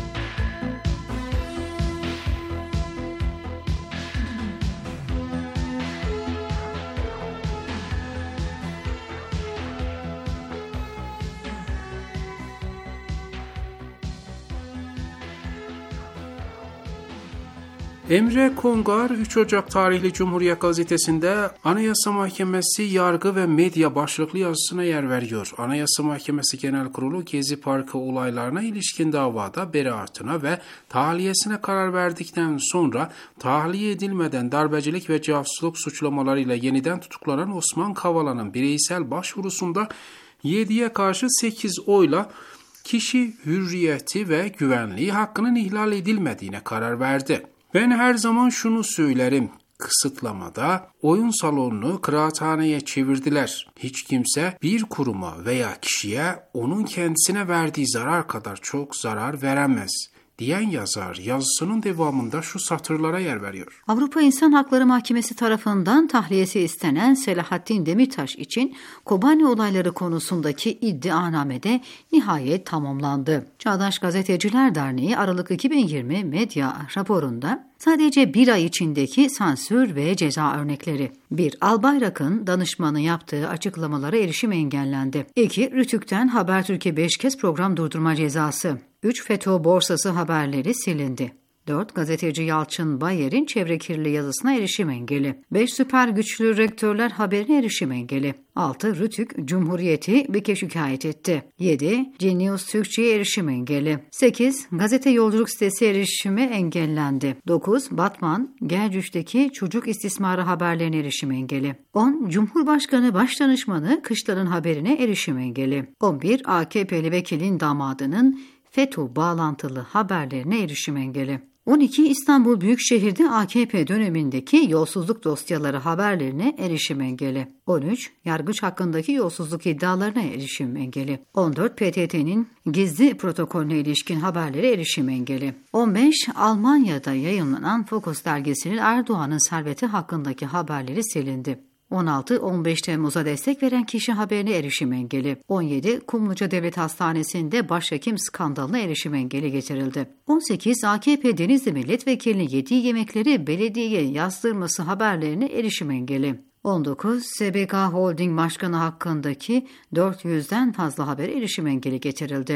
Emre Kongar, üç Ocak tarihli Cumhuriyet Gazetesi'nde Anayasa Mahkemesi yargı ve medya başlıklı yazısına yer veriyor. Anayasa Mahkemesi Genel Kurulu Gezi Parkı olaylarına ilişkin davada beraatına ve tahliyesine karar verdikten sonra tahliye edilmeden darbecilik ve casusluk suçlamalarıyla yeniden tutuklanan Osman Kavala'nın bireysel başvurusunda yediye karşı sekiz oyla kişi hürriyeti ve güvenliği hakkının ihlal edilmediğine karar verdi. Ben her zaman şunu söylerim, kısıtlamada oyun salonunu kıraathaneye çevirdiler. Hiç kimse bir kuruma veya kişiye onun kendisine verdiği zarar kadar çok zarar veremez diyen yazar yazısının devamında şu satırlara yer veriyor. Avrupa İnsan Hakları Mahkemesi tarafından tahliyesi istenen Selahattin Demirtaş için Kobani olayları konusundaki iddianamede nihayet tamamlandı. Çağdaş Gazeteciler Derneği Aralık iki bin yirmi medya raporunda sadece bir ay içindeki sansür ve ceza örnekleri. bir Albayrak'ın danışmanı yaptığı açıklamalara erişim engellendi. iki Rütük'ten Habertürk'e beş kez program durdurma cezası. üç FETÖ borsası haberleri silindi. dört Gazeteci Yalçın Bayer'in çevre kirliliği yazısına erişim engeli. beş Süper güçlü rektörler haberine erişim engeli. altı Rütük Cumhuriyeti bir kez şikayet etti. yedi Genius Türkçe'ye erişim engeli. sekiz Gazete Yolculuk sitesi erişimi engellendi. dokuz Batman Gercüş'teki çocuk istismarı haberlerine erişim engeli. on Cumhurbaşkanı Başdanışmanı Kışlan'ın haberine erişim engeli. on bir A K P'li vekilin damadının FETÖ bağlantılı haberlerine erişim engeli. on iki İstanbul Büyükşehir'de A K P dönemindeki yolsuzluk dosyaları haberlerine erişim engeli. on üç Yargıç hakkındaki yolsuzluk iddialarına erişim engeli. on dört P T T'nin gizli protokolüne ilişkin haberlere erişim engeli. on beş Almanya'da yayınlanan Focus dergisinin Erdoğan'ın serveti hakkındaki haberleri silindi. on altı on beş Temmuz'a destek veren kişi haberine erişim engeli. on yedi Kumluca Devlet Hastanesi'nde başhekim skandalına erişim engeli getirildi. on sekiz A K P Denizli Milletvekilinin yediği yemekleri belediyeye yazdırması haberlerine erişim engeli. on dokuz S B K Holding Başkanı hakkındaki dört yüzden fazla haber erişim engeli getirildi.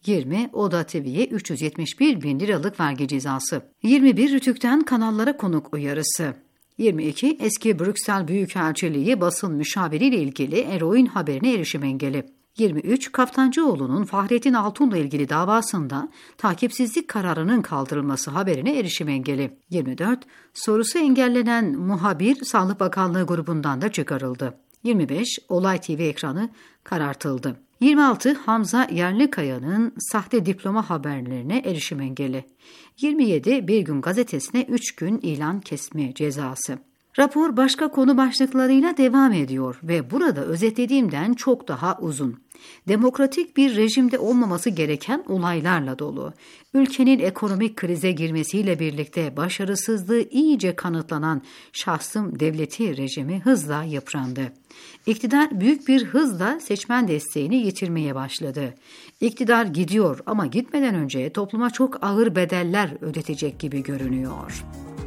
yirmi Oda T V'ye üç yüz yetmiş bir bin liralık vergi cezası. yirmi bir Rütük'ten kanallara konuk uyarısı. yirmi iki Eski Brüksel Büyükelçiliği basın müşaviriyle ilgili eroin haberine erişim engeli. yirmi üç Kaftancıoğlu'nun Fahrettin Altun'la ilgili davasında takipsizlik kararının kaldırılması haberine erişim engeli. yirmi dört Sorusu engellenen muhabir Sağlık Bakanlığı grubundan da çıkarıldı. yirmi beş Olay T V ekranı karartıldı. yirmi altı Hamza Yerlikaya'nın sahte diploma haberlerine erişim engeli. yirmi yedi Bir Gün Gazetesi'ne üç gün ilan kesme cezası. Rapor başka konu başlıklarıyla devam ediyor ve burada özetlediğimden çok daha uzun. Demokratik bir rejimde olmaması gereken olaylarla dolu. Ülkenin ekonomik krize girmesiyle birlikte başarısızlığı iyice kanıtlanan şahsım devleti rejimi hızla yıprandı. İktidar büyük bir hızla seçmen desteğini yitirmeye başladı. İktidar gidiyor ama gitmeden önce topluma çok ağır bedeller ödetecek gibi görünüyor.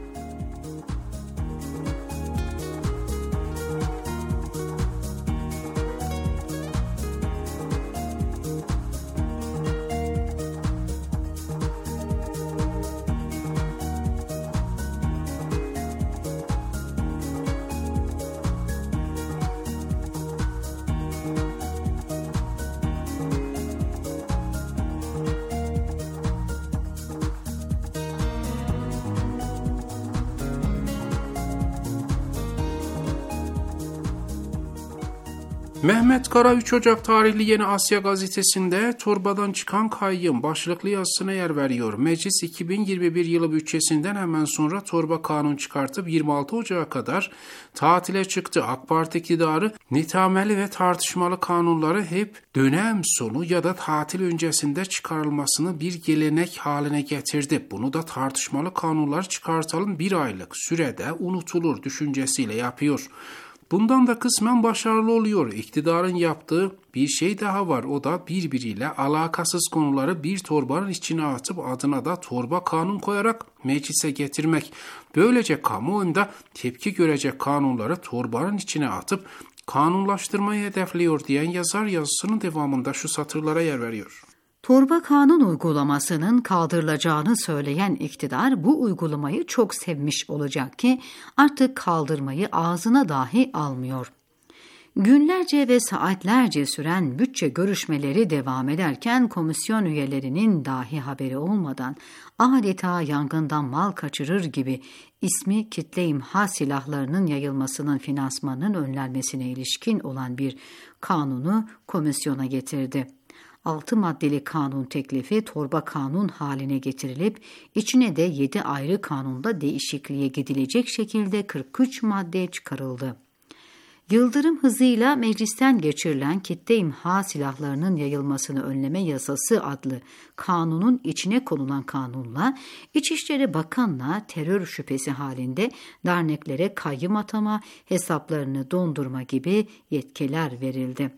Mehmet Kara üç Ocak tarihli Yeni Asya gazetesinde torbadan çıkan kayyım başlıklı yazısına yer veriyor. Meclis iki bin yirmi bir yılı bütçesinden hemen sonra torba kanun çıkartıp yirmi altı Ocak'a kadar tatile çıktı. AK Parti iktidarı nitameli ve tartışmalı kanunları hep dönem sonu ya da tatil öncesinde çıkarılmasını bir gelenek haline getirdi. Bunu da tartışmalı kanunlar çıkartalım bir aylık sürede unutulur düşüncesiyle yapıyor. Bundan da kısmen başarılı oluyor. İktidarın yaptığı bir şey daha var. O da birbiriyle alakasız konuları bir torbanın içine atıp adına da torba kanun koyarak meclise getirmek. Böylece kamuoyunda tepki görecek kanunları torbanın içine atıp kanunlaştırmayı hedefliyor diyen yazar yazısının devamında şu satırlara yer veriyor. Torba kanun uygulamasının kaldırılacağını söyleyen iktidar bu uygulamayı çok sevmiş olacak ki artık kaldırmayı ağzına dahi almıyor. Günlerce ve saatlerce süren bütçe görüşmeleri devam ederken komisyon üyelerinin dahi haberi olmadan adeta yangından mal kaçırır gibi ismi kitle imha silahlarının yayılmasının finansmanının önlenmesine ilişkin olan bir kanunu komisyona getirdi. Altı maddeli kanun teklifi torba kanun haline getirilip içine de yedi ayrı kanunda değişikliğe gidilecek şekilde kırk üç madde çıkarıldı. Yıldırım hızıyla meclisten geçirilen kitle imha silahlarının yayılmasını önleme yasası adlı kanunun içine konulan kanunla İçişleri Bakanı'na terör şüphesi halinde derneklere kayyım atama, hesaplarını dondurma gibi yetkiler verildi.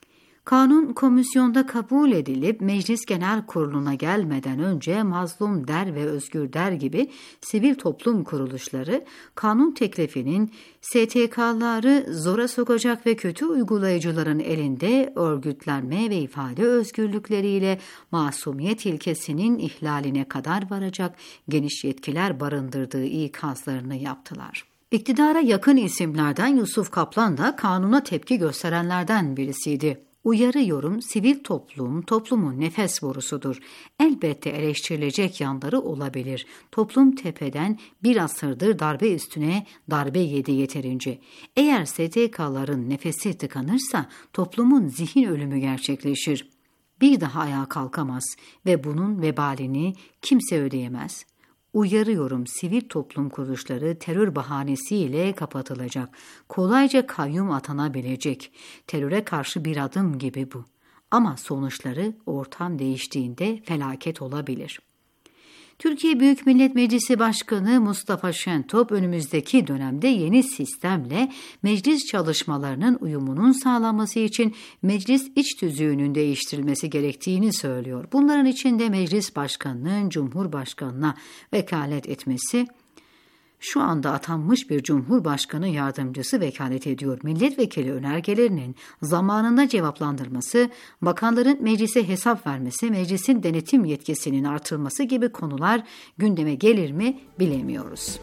Kanun komisyonda kabul edilip Meclis Genel Kurulu'na gelmeden önce Mazlum Der ve Özgür Der gibi sivil toplum kuruluşları kanun teklifinin S T K'ları zora sokacak ve kötü uygulayıcıların elinde örgütlenme ve ifade özgürlükleriyle masumiyet ilkesinin ihlaline kadar varacak geniş yetkiler barındırdığı ikazlarını yaptılar. İktidara yakın isimlerden Yusuf Kaplan da kanuna tepki gösterenlerden birisiydi. Uyarıyorum, sivil toplum, toplumun nefes borusudur. Elbette eleştirilecek yanları olabilir. Toplum tepeden bir asırdır darbe üstüne darbe yedi yeterince. Eğer S T K'ların nefesi tıkanırsa toplumun zihin ölümü gerçekleşir. Bir daha ayağa kalkamaz ve bunun vebalini kimse ödeyemez. Uyarıyorum, sivil toplum kuruluşları terör bahanesiyle kapatılacak. Kolayca kayyum atanabilecek. Teröre karşı bir adım gibi bu. Ama sonuçları ortam değiştiğinde felaket olabilir. Türkiye Büyük Millet Meclisi Başkanı Mustafa Şentop önümüzdeki dönemde yeni sistemle meclis çalışmalarının uyumunun sağlanması için meclis iç tüzüğünün değiştirilmesi gerektiğini söylüyor. Bunların içinde meclis başkanının Cumhurbaşkanına vekalet etmesi, şu anda atanmış bir Cumhurbaşkanı yardımcısı vekalet ediyor. Milletvekili önergelerinin zamanında cevaplandırması, bakanların meclise hesap vermesi, meclisin denetim yetkisinin artırılması gibi konular gündeme gelir mi bilemiyoruz.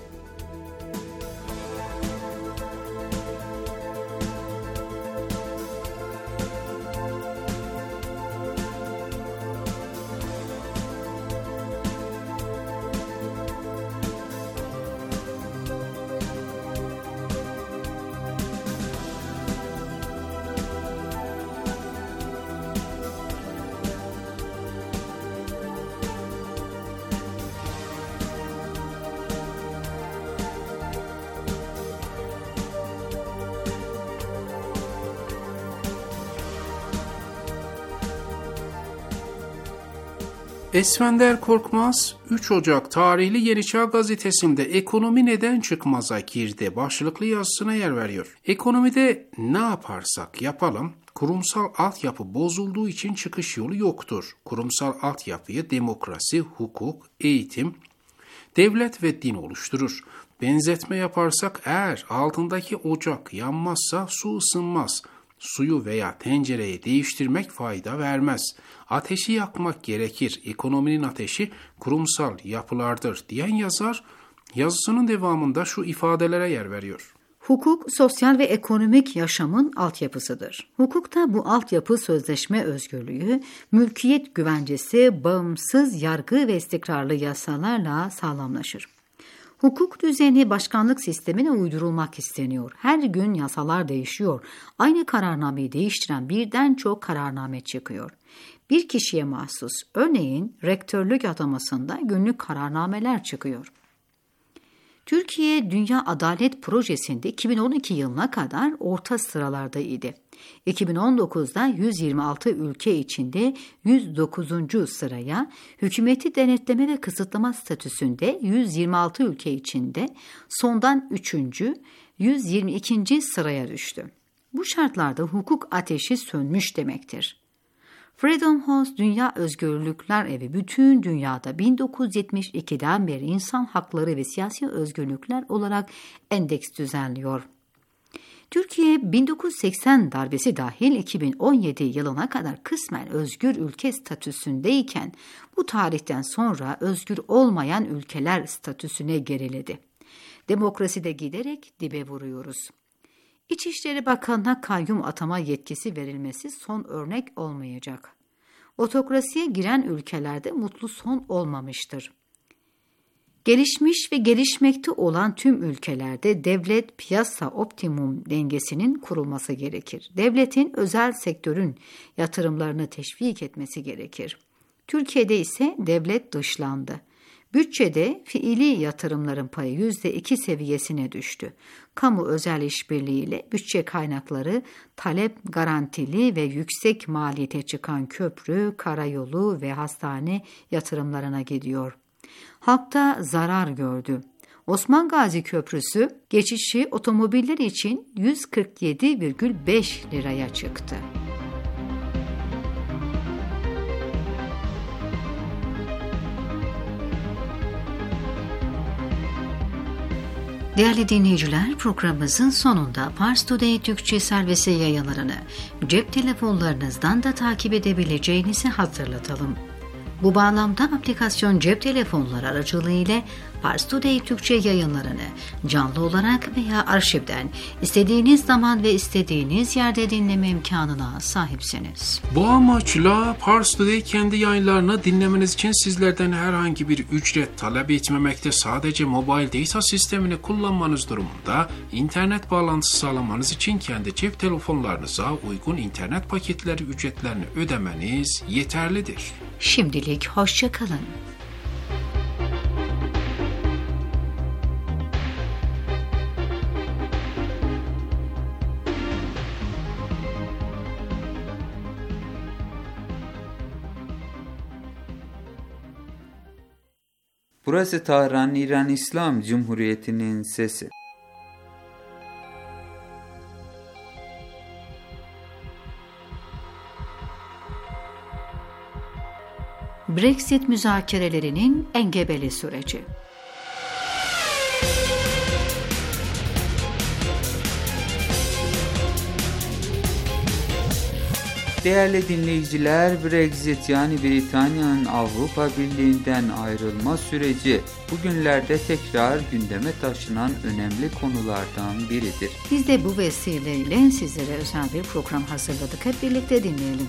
Esfender Korkmaz, üç Ocak tarihli Yeni Çağ gazetesinde ekonomi neden çıkmaza girdi başlıklı yazısına yer veriyor. Ekonomide ne yaparsak yapalım, kurumsal altyapı bozulduğu için çıkış yolu yoktur. Kurumsal altyapıyı demokrasi, hukuk, eğitim, devlet ve din oluşturur. Benzetme yaparsak eğer altındaki ocak yanmazsa su ısınmaz. Suyu veya tencereyi değiştirmek fayda vermez. Ateşi yakmak gerekir. Ekonominin ateşi kurumsal yapılardır diyen yazar, yazısının devamında şu ifadelere yer veriyor. Hukuk, sosyal ve ekonomik yaşamın altyapısıdır. Hukukta bu altyapı sözleşme özgürlüğü, mülkiyet güvencesi, bağımsız yargı ve istikrarlı yasalarla sağlamlaşır. Hukuk düzeni başkanlık sistemine uydurulmak isteniyor. Her gün yasalar değişiyor. Aynı kararnameyi değiştiren birden çok kararname çıkıyor. Bir kişiye mahsus, örneğin rektörlük atamasında günlük kararnameler çıkıyor. Türkiye Dünya Adalet Projesi'nde iki bin on iki yılına kadar orta sıralardaydı. iki bin on dokuzda yüz yirmi altı ülke içinde yüz dokuzuncu sıraya, hükümeti denetleme ve kısıtlama statüsünde yüz yirmi altı ülke içinde sondan üçüncü, yüz yirmi ikinci sıraya düştü. Bu şartlarda hukuk ateşi sönmüş demektir. Freedom House Dünya Özgürlükler Evi bütün dünyada bin dokuz yüz yetmiş ikiden beri insan hakları ve siyasi özgürlükler olarak endeks düzenliyor. Türkiye bin dokuz yüz seksen darbesi dahil iki bin on yedi yılına kadar kısmen özgür ülke statüsündeyken bu tarihten sonra özgür olmayan ülkeler statüsüne geriledi. Demokraside giderek dibe vuruyoruz. İçişleri Bakanı'na kayyum atama yetkisi verilmesi son örnek olmayacak. Otokrasiye giren ülkelerde mutlu son olmamıştır. Gelişmiş ve gelişmekte olan tüm ülkelerde devlet piyasa optimum dengesinin kurulması gerekir. Devletin özel sektörün yatırımlarını teşvik etmesi gerekir. Türkiye'de ise devlet dışlandı. Bütçede fiili yatırımların payı yüzde iki seviyesine düştü. Kamu özel işbirliğiyle bütçe kaynakları talep garantili ve yüksek maliyete çıkan köprü, karayolu ve hastane yatırımlarına gidiyor. Halkta zarar gördü. Osman Gazi Köprüsü geçişi otomobiller için yüz kırk yedi virgül beş liraya çıktı. Değerli dinleyiciler, programımızın sonunda Pars Today Türkçe servisi yayınlarını cep telefonlarınızdan da takip edebileceğinizi hatırlatalım. Bu bağlamda aplikasyon cep telefonları aracılığıyla Pars Today Türkçe yayınlarını canlı olarak veya arşivden istediğiniz zaman ve istediğiniz yerde dinleme imkanına sahipsiniz. Bu amaçla Pars Today kendi yayınlarını dinlemeniz için sizlerden herhangi bir ücret talep etmemekte, sadece mobile data sistemini kullanmanız durumunda internet bağlantısı sağlamanız için kendi cep telefonlarınıza uygun internet paketleri ücretlerini ödemeniz yeterlidir. Şimdilik hoşça kalın. Burası Tahran, İran İslam Cumhuriyeti'nin sesi. Brexit müzakerelerinin engebeli süreci. Değerli dinleyiciler, Brexit yani Britanya'nın Avrupa Birliği'nden ayrılma süreci bugünlerde tekrar gündeme taşınan önemli konulardan biridir. Biz de bu vesileyle sizlere özel bir program hazırladık. Hep birlikte dinleyelim.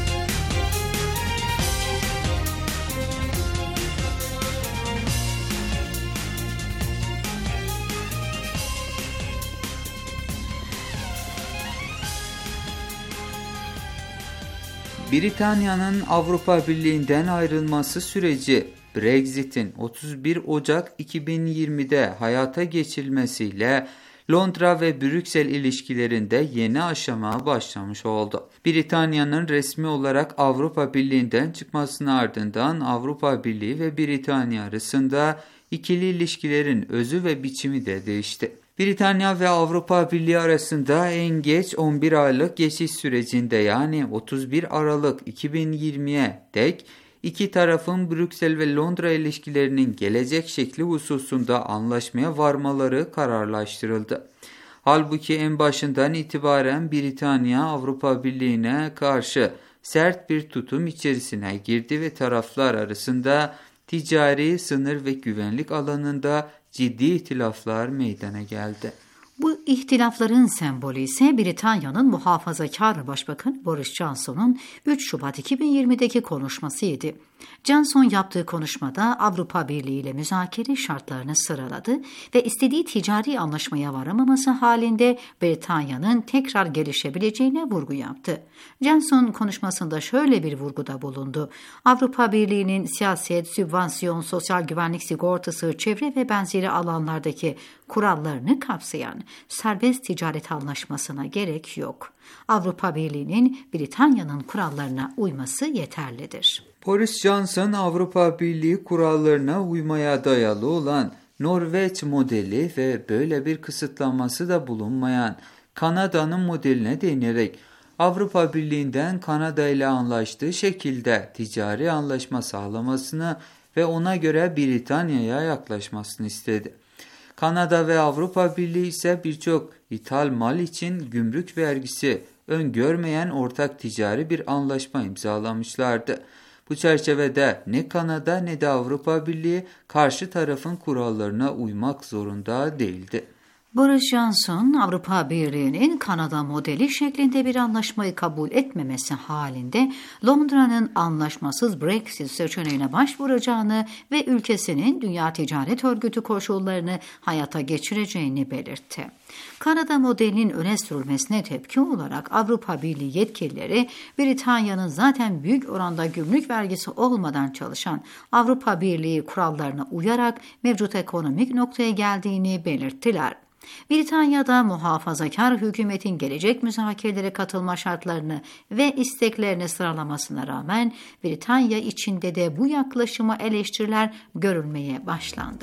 Britanya'nın Avrupa Birliği'nden ayrılması süreci, Brexit'in otuz bir Ocak iki bin yirmide hayata geçirilmesiyle Londra ve Brüksel ilişkilerinde yeni aşamaya başlamış oldu. Britanya'nın resmi olarak Avrupa Birliği'nden çıkmasının ardından Avrupa Birliği ve Britanya arasında ikili ilişkilerin özü ve biçimi de değişti. Britanya ve Avrupa Birliği arasında en geç on bir aylık geçiş sürecinde yani otuz bir Aralık iki bin yirmiye dek iki tarafın Brüksel ve Londra ilişkilerinin gelecek şekli hususunda anlaşmaya varmaları kararlaştırıldı. Halbuki en başından itibaren Britanya Avrupa Birliği'ne karşı sert bir tutum içerisine girdi ve taraflar arasında ticari, sınır ve güvenlik alanında ciddi ihtilaflar meydana geldi. Bu ihtilafların sembolü ise Britanya'nın muhafazakar Başbakanı Boris Johnson'un üç Şubat iki bin yirmideki konuşmasıydı. Johnson yaptığı konuşmada Avrupa Birliği ile müzakere şartlarını sıraladı ve istediği ticari anlaşmaya varamaması halinde Britanya'nın tekrar gelişebileceğine vurgu yaptı. Johnson konuşmasında şöyle bir vurguda bulundu. Avrupa Birliği'nin siyaset, sübvansiyon, sosyal güvenlik sigortası, çevre ve benzeri alanlardaki kurallarını kapsayan serbest ticaret anlaşmasına gerek yok. Avrupa Birliği'nin Britanya'nın kurallarına uyması yeterlidir. Boris Johnson, Avrupa Birliği kurallarına uymaya dayalı olan Norveç modeli ve böyle bir kısıtlaması da bulunmayan Kanada'nın modeline değinerek Avrupa Birliği'nden Kanada ile anlaştığı şekilde ticari anlaşma sağlamasını ve ona göre Britanya'ya yaklaşmasını istedi. Kanada ve Avrupa Birliği ise birçok ithal mal için gümrük vergisi öngörmeyen ortak ticari bir anlaşma imzalamışlardı. Bu çerçevede ne Kanada ne de Avrupa Birliği karşı tarafın kurallarına uymak zorunda değildi. Boris Johnson, Avrupa Birliği'nin Kanada modeli şeklinde bir anlaşmayı kabul etmemesi halinde Londra'nın anlaşmasız Brexit seçeneğine başvuracağını ve ülkesinin Dünya Ticaret Örgütü koşullarını hayata geçireceğini belirtti. Kanada modelinin öne sürülmesine tepki olarak Avrupa Birliği yetkilileri Britanya'nın zaten büyük oranda gümrük vergisi olmadan çalışan Avrupa Birliği kurallarına uyarak mevcut ekonomik noktaya geldiğini belirttiler. Britanya'da muhafazakar hükümetin gelecek müzakerelere katılma şartlarını ve isteklerini sıralamasına rağmen Britanya içinde de bu yaklaşıma eleştiriler görülmeye başlandı.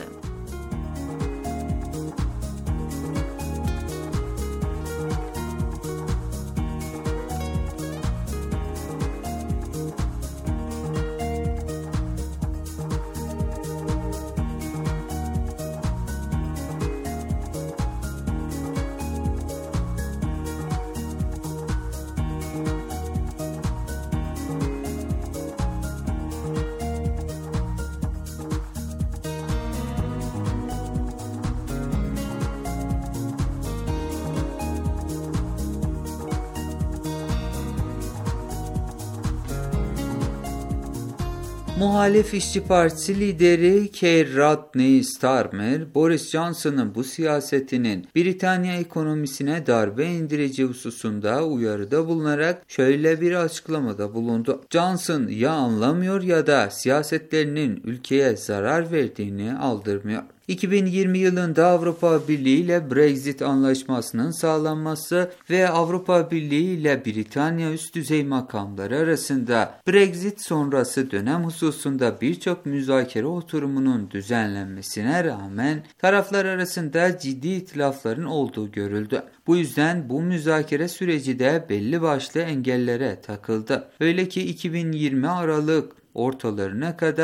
Muhalif İşçi Partisi lideri Keir Rodney Starmer, Boris Johnson'ın bu siyasetinin Britanya ekonomisine darbe indirici hususunda uyarıda bulunarak şöyle bir açıklamada bulundu. Johnson ya anlamıyor ya da siyasetlerinin ülkeye zarar verdiğini aldırmıyor. iki bin yirmi yılında Avrupa Birliği ile Brexit anlaşmasının sağlanması ve Avrupa Birliği ile Britanya üst düzey makamları arasında Brexit sonrası dönem hususunda birçok müzakere oturumunun düzenlenmesine rağmen taraflar arasında ciddi ihtilafların olduğu görüldü. Bu yüzden bu müzakere süreci de belli başlı engellere takıldı. Öyle ki iki bin yirmi Aralık ortalarına kadar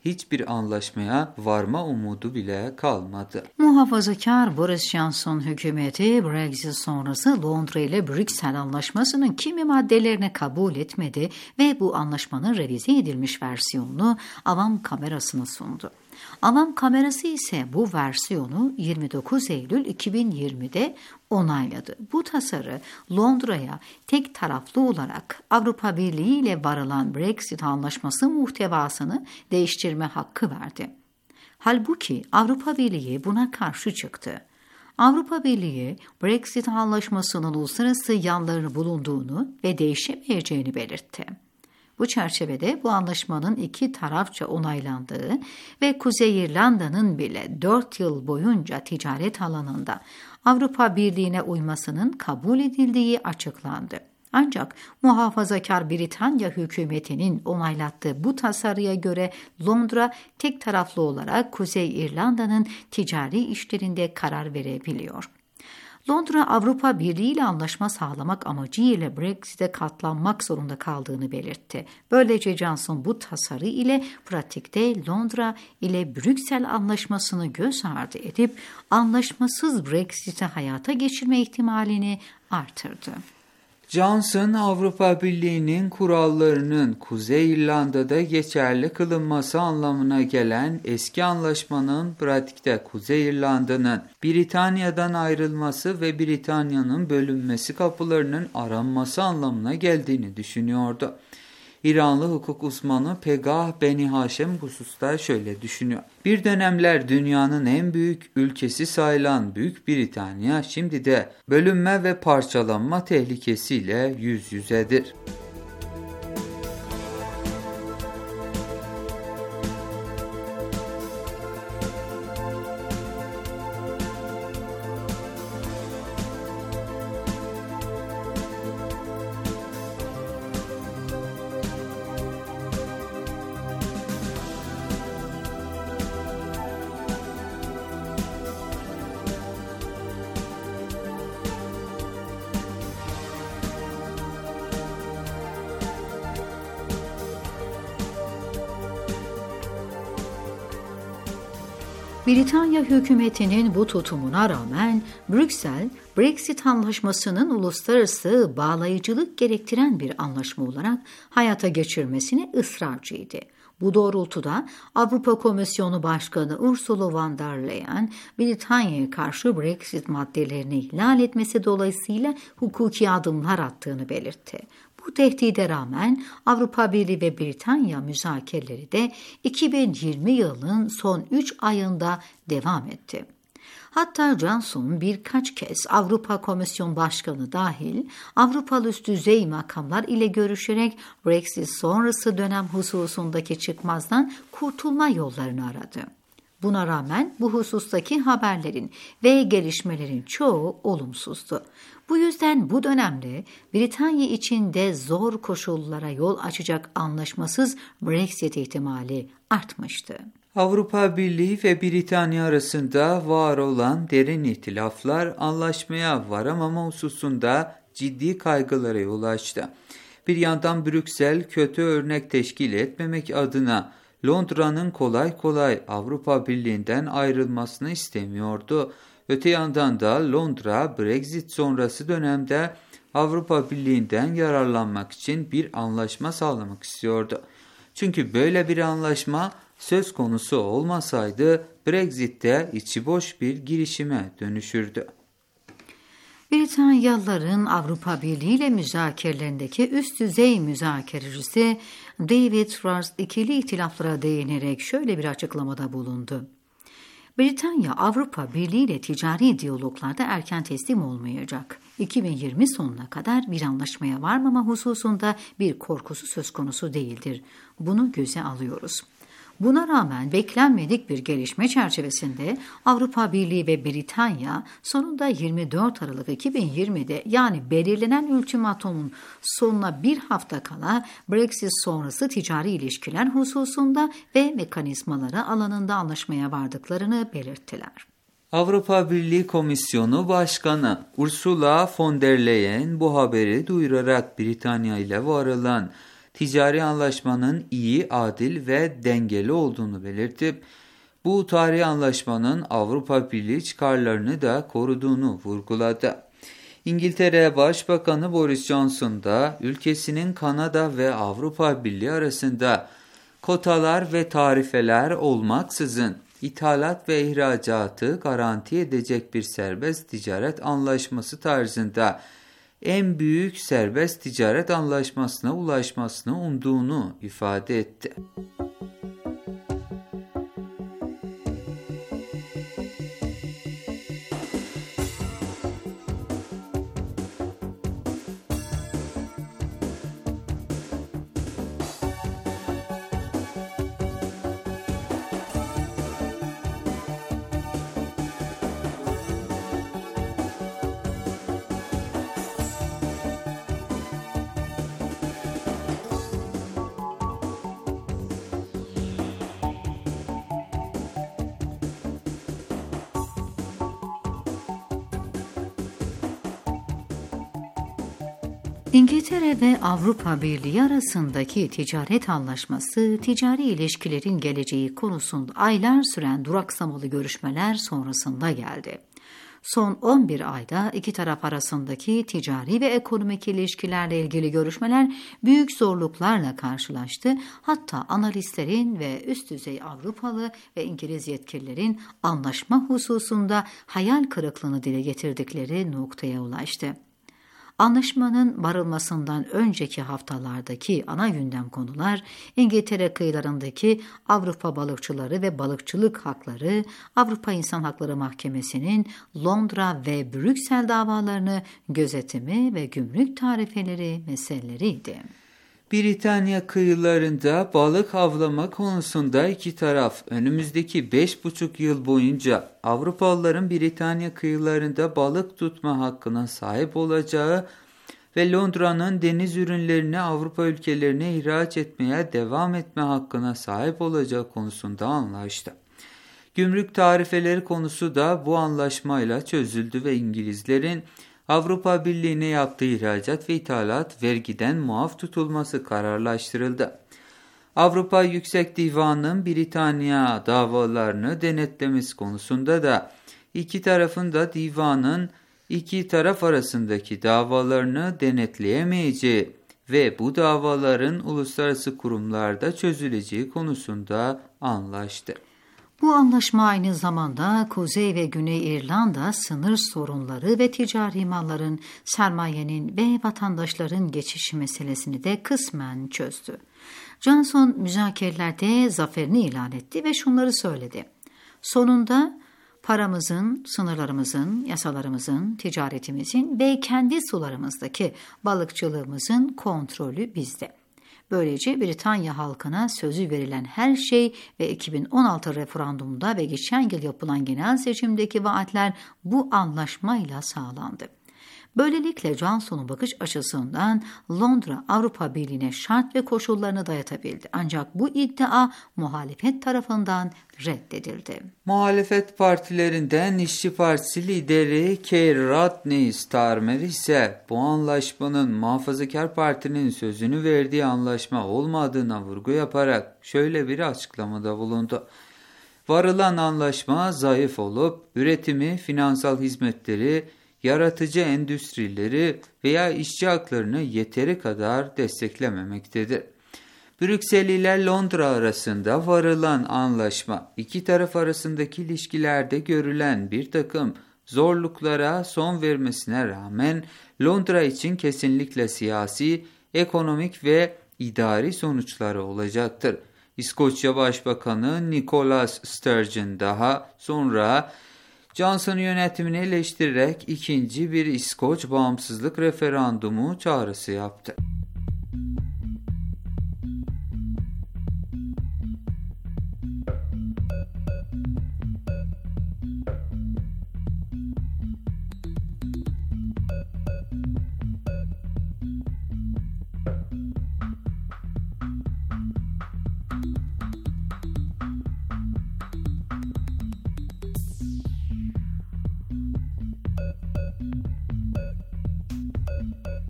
hiçbir anlaşmaya varma umudu bile kalmadı. Muhafazakar Boris Johnson hükümeti Brexit sonrası Londra ile Brüksel Anlaşması'nın kimi maddelerini kabul etmedi ve bu anlaşmanın revize edilmiş versiyonunu avam kamerasına sundu. Avam kamerası ise bu versiyonu yirmi dokuz Eylül iki bin yirmide onayladı. Bu tasarı Londra'ya tek taraflı olarak Avrupa Birliği ile varılan Brexit anlaşması muhtevasını değiştirme hakkı verdi. Halbuki Avrupa Birliği buna karşı çıktı. Avrupa Birliği Brexit anlaşmasının uluslararası yanları bulunduğunu ve değişemeyeceğini belirtti. Bu çerçevede bu anlaşmanın iki tarafça onaylandığı ve Kuzey İrlanda'nın bile dört yıl boyunca ticaret alanında Avrupa Birliği'ne uymasının kabul edildiği açıklandı. Ancak muhafazakar Britanya hükümetinin onaylattığı bu tasarıya göre Londra tek taraflı olarak Kuzey İrlanda'nın ticari işlerinde karar verebiliyor. Londra Avrupa Birliği ile anlaşma sağlamak amacıyla Brexit'e katlanmak zorunda kaldığını belirtti. Böylece Johnson bu tasarı ile pratikte Londra ile Brüksel anlaşmasını göz ardı edip anlaşmasız Brexit'i hayata geçirme ihtimalini artırdı. Johnson, Avrupa Birliği'nin kurallarının Kuzey İrlanda'da geçerli kılınması anlamına gelen eski anlaşmanın pratikte Kuzey İrlanda'nın Britanya'dan ayrılması ve Britanya'nın bölünmesi kapılarının aranması anlamına geldiğini düşünüyordu. İranlı hukuk uzmanı Pegah Beni Haşem hususta şöyle düşünüyor. Bir dönemler dünyanın en büyük ülkesi sayılan Büyük Britanya şimdi de bölünme ve parçalanma tehlikesiyle yüz yüzedir. Britanya hükümetinin bu tutumuna rağmen Brüksel, Brexit anlaşmasının uluslararası bağlayıcılık gerektiren bir anlaşma olarak hayata geçirmesine ısrarcıydı. Bu doğrultuda Avrupa Komisyonu Başkanı Ursula von der Leyen, Britanya'ya karşı Brexit maddelerini ihlal etmesi dolayısıyla hukuki adımlar attığını belirtti. Bu tehdide rağmen Avrupa Birliği ve Britanya müzakereleri de iki bin yirmi yılının son üç ayında devam etti. Hatta Johnson birkaç kez Avrupa Komisyon Başkanı dahil Avrupalı üst düzey makamlar ile görüşerek Brexit sonrası dönem hususundaki çıkmazdan kurtulma yollarını aradı. Buna rağmen bu husustaki haberlerin ve gelişmelerin çoğu olumsuzdu. Bu yüzden bu dönemde Britanya için de zor koşullara yol açacak anlaşmasız Brexit ihtimali artmıştı. Avrupa Birliği ve Britanya arasında var olan derin ihtilaflar anlaşmaya varamama hususunda ciddi kaygılara yol açtı. Bir yandan Brüksel kötü örnek teşkil etmemek adına Londra'nın kolay kolay Avrupa Birliği'nden ayrılmasını istemiyordu. Öte yandan da Londra Brexit sonrası dönemde Avrupa Birliği'nden yararlanmak için bir anlaşma sağlamak istiyordu. Çünkü böyle bir anlaşma söz konusu olmasaydı Brexit'te içi boş bir girişime dönüşürdü. Britanyalıların Avrupa Birliği ile müzakerelerindeki üst düzey müzakerecisi David Frost ikili ihtilaflara değinerek şöyle bir açıklamada bulundu. Britanya Avrupa Birliği ile ticari diyaloglarda erken teslim olmayacak. iki bin yirmi sonuna kadar bir anlaşmaya varmama hususunda bir korkusu söz konusu değildir. Bunu göze alıyoruz. Buna rağmen beklenmedik bir gelişme çerçevesinde Avrupa Birliği ve Britanya sonunda yirmi dört Aralık iki bin yirmide yani belirlenen ultimatomun sonuna bir hafta kala Brexit sonrası ticari ilişkiler hususunda ve mekanizmaları alanında anlaşmaya vardıklarını belirttiler. Avrupa Birliği Komisyonu Başkanı Ursula von der Leyen bu haberi duyurarak Britanya ile varılan ticari anlaşmanın iyi, adil ve dengeli olduğunu belirtip, bu tarihi anlaşmanın Avrupa Birliği çıkarlarını da koruduğunu vurguladı. İngiltere Başbakanı Boris Johnson da ülkesinin Kanada ve Avrupa Birliği arasında kotalar ve tarifeler olmaksızın ithalat ve ihracatı garanti edecek bir serbest ticaret anlaşması tarzında en büyük serbest ticaret anlaşmasına ulaşmasını umduğunu ifade etti. İngiltere ve Avrupa Birliği arasındaki ticaret anlaşması, ticari ilişkilerin geleceği konusunda aylar süren duraksamalı görüşmeler sonrasında geldi. Son on bir ayda iki taraf arasındaki ticari ve ekonomik ilişkilerle ilgili görüşmeler büyük zorluklarla karşılaştı. Hatta analistlerin ve üst düzey Avrupalı ve İngiliz yetkililerin anlaşma hususunda hayal kırıklığını dile getirdikleri noktaya ulaştı. Anlaşmanın varılmasından önceki haftalardaki ana gündem konular, İngiltere kıyılarındaki Avrupa balıkçıları ve balıkçılık hakları, Avrupa İnsan Hakları Mahkemesi'nin Londra ve Brüksel davalarını gözetimi ve gümrük tarifeleri meseleleriydi. Britanya kıyılarında balık avlama konusunda iki taraf önümüzdeki beş buçuk yıl boyunca Avrupalıların Britanya kıyılarında balık tutma hakkına sahip olacağı ve Londra'nın deniz ürünlerini Avrupa ülkelerine ihraç etmeye devam etme hakkına sahip olacağı konusunda anlaştı. Gümrük tarifeleri konusu da bu anlaşmayla çözüldü ve İngilizlerin Avrupa Birliği'ne yaptığı ihracat ve ithalat vergiden muaf tutulması kararlaştırıldı. Avrupa Yüksek Divanı'nın Britanya davalarını denetlemesi konusunda da iki tarafın da divanın iki taraf arasındaki davalarını denetleyemeyeceği ve bu davaların uluslararası kurumlarda çözüleceği konusunda anlaştı. Bu anlaşma aynı zamanda Kuzey ve Güney İrlanda sınır sorunları ve ticari malların, sermayenin ve vatandaşların geçişi meselesini de kısmen çözdü. Johnson müzakerelerde zaferini ilan etti ve şunları söyledi. Sonunda paramızın, sınırlarımızın, yasalarımızın, ticaretimizin ve kendi sularımızdaki balıkçılığımızın kontrolü bizde. Böylece Britanya halkına sözü verilen her şey ve iki bin on altı referandumda ve geçen yıl yapılan genel seçimdeki vaatler bu anlaşmayla sağlandı. Böylelikle Johnson'un bakış açısından Londra Avrupa Birliği'ne şart ve koşullarını dayatabildi. Ancak bu iddia muhalefet tarafından reddedildi. Muhalefet partilerinden İşçi Partisi lideri Keir Rodney Starmer ise bu anlaşmanın Muhafazakar Parti'nin sözünü verdiği anlaşma olmadığına vurgu yaparak şöyle bir açıklamada bulundu. Varılan anlaşma zayıf olup üretimi, finansal hizmetleri, yaratıcı endüstrileri veya işçi haklarını yeteri kadar desteklememektedir. Brüksel ile Londra arasında varılan anlaşma, iki taraf arasındaki ilişkilerde görülen bir takım zorluklara son vermesine rağmen Londra için kesinlikle siyasi, ekonomik ve idari sonuçları olacaktır. İskoçya Başbakanı Nicola Sturgeon daha sonra Johnson yönetimini eleştirerek ikinci bir İskoç bağımsızlık referandumu çağrısı yaptı.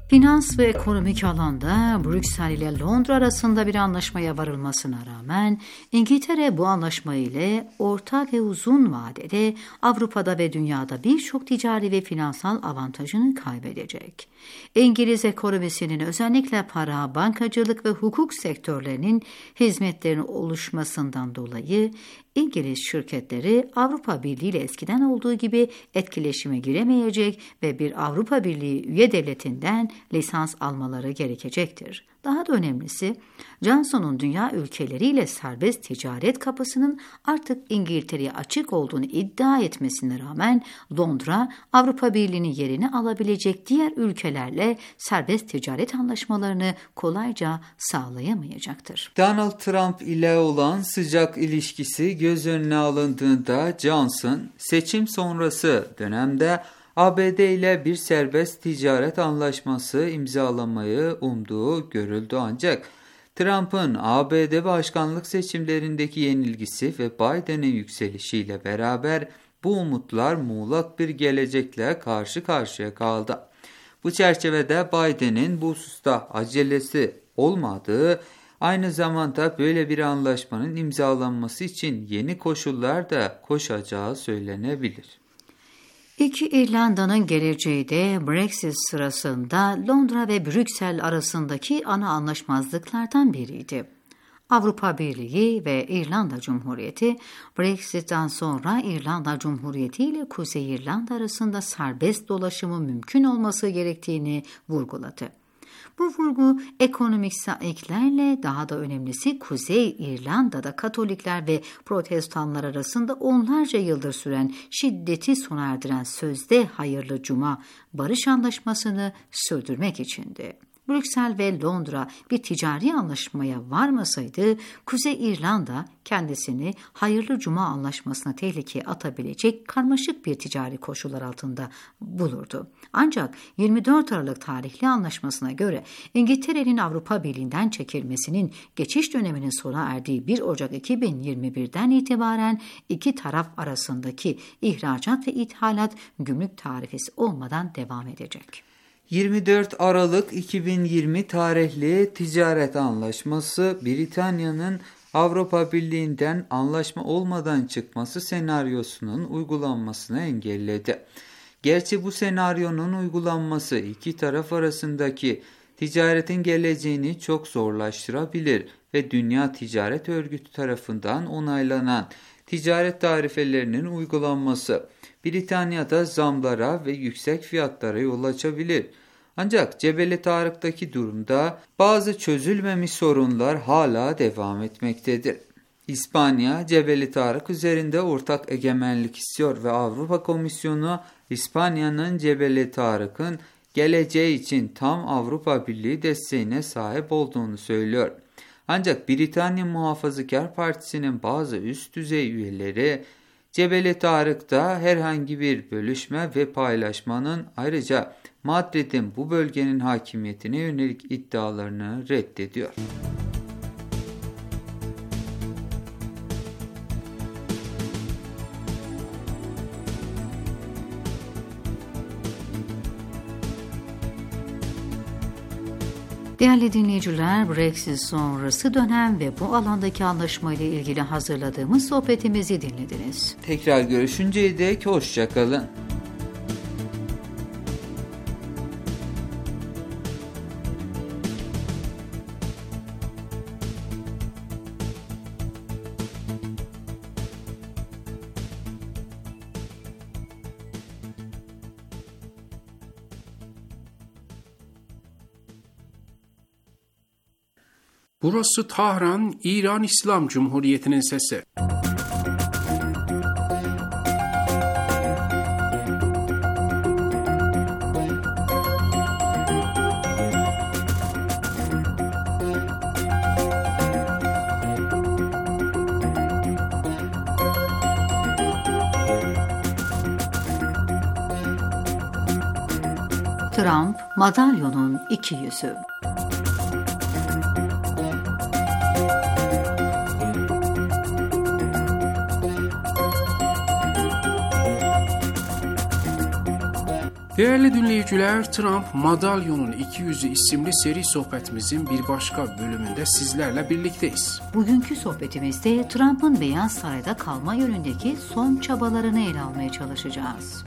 Finans ve ekonomik alanda Brüksel ile Londra arasında bir anlaşmaya varılmasına rağmen İngiltere bu anlaşma ile orta ve uzun vadede Avrupa'da ve dünyada birçok ticari ve finansal avantajını kaybedecek. İngiliz ekonomisinin özellikle para, bankacılık ve hukuk sektörlerinin hizmetlerinin oluşmasından dolayı İngiliz şirketleri Avrupa Birliği ile eskiden olduğu gibi etkileşime giremeyecek ve bir Avrupa Birliği üye devletinden lisans almaları gerekecektir. Daha da önemlisi, Johnson'un dünya ülkeleriyle serbest ticaret kapısının artık İngiltere'ye açık olduğunu iddia etmesine rağmen Londra, Avrupa Birliği'nin yerini alabilecek diğer ülkelerle serbest ticaret anlaşmalarını kolayca sağlayamayacaktır. Donald Trump ile olan sıcak ilişkisi göz önüne alındığında Johnson, seçim sonrası dönemde A B D ile bir serbest ticaret anlaşması imzalamayı umduğu görüldü ancak Trump'ın A B D başkanlık seçimlerindeki yenilgisi ve Biden'in yükselişiyle beraber bu umutlar muğlak bir gelecekle karşı karşıya kaldı. Bu çerçevede Biden'in bu hususta acelesi olmadığı, aynı zamanda böyle bir anlaşmanın imzalanması için yeni koşullar da koşacağı söylenebilir. İki İrlanda'nın geleceği de Brexit sırasında Londra ve Brüksel arasındaki ana anlaşmazlıklardan biriydi. Avrupa Birliği ve İrlanda Cumhuriyeti, Brexit'ten sonra İrlanda Cumhuriyeti ile Kuzey İrlanda arasında serbest dolaşımı mümkün olması gerektiğini vurguladı. Bu vurgu ekonomik saiklerle daha da önemlisi Kuzey İrlanda'da Katolikler ve Protestanlar arasında onlarca yıldır süren şiddeti sona erdiren sözde hayırlı cuma barış anlaşmasını sürdürmek içindi. Brüksel ve Londra bir ticari anlaşmaya varmasaydı Kuzey İrlanda kendisini hayırlı cuma anlaşmasına tehlikeye atabilecek karmaşık bir ticari koşullar altında bulurdu. Ancak yirmi dört Aralık tarihli anlaşmasına göre İngiltere'nin Avrupa Birliği'nden çekilmesinin geçiş döneminin sona erdiği bir Ocak iki bin yirmi birden itibaren iki taraf arasındaki ihracat ve ithalat gümrük tarifesi olmadan devam edecek. yirmi dört Aralık iki bin yirmi tarihli ticaret anlaşması Britanya'nın Avrupa Birliği'nden anlaşma olmadan çıkması senaryosunun uygulanmasını engelledi. Gerçi bu senaryonun uygulanması iki taraf arasındaki ticaretin geleceğini çok zorlaştırabilir ve Dünya Ticaret Örgütü tarafından onaylanan ticaret tarifelerinin uygulanması Britanya'da zamlara ve yüksek fiyatlara yol açabilir. Ancak Cebeli Tarık'taki durumda bazı çözülmemiş sorunlar hala devam etmektedir. İspanya, Cebeli Tarık üzerinde ortak egemenlik istiyor ve Avrupa Komisyonu İspanya'nın Cebeli Tarık'ın geleceği için tam Avrupa Birliği desteğine sahip olduğunu söylüyor. Ancak Britanya Muhafazakar Partisi'nin bazı üst düzey üyeleri Cebeli Tarık'ta herhangi bir bölüşme ve paylaşmanın ayrıca Madrid'in bu bölgenin hakimiyetine yönelik iddialarını reddediyor. Değerli dinleyiciler, Brexit sonrası dönem ve bu alandaki anlaşma ile ilgili hazırladığımız sohbetimizi dinlediniz. Tekrar görüşünceye dek hoşça kalın. Burası Tahran, İran İslam Cumhuriyeti'nin sesi. Trump, madalyonun iki yüzü. Değerli dinleyiciler, Trump Madalyonun iki Yüzü isimli seri sohbetimizin bir başka bölümünde sizlerle birlikteyiz. Bugünkü sohbetimizde Trump'ın Beyaz Saray'da kalma yönündeki son çabalarını ele almaya çalışacağız.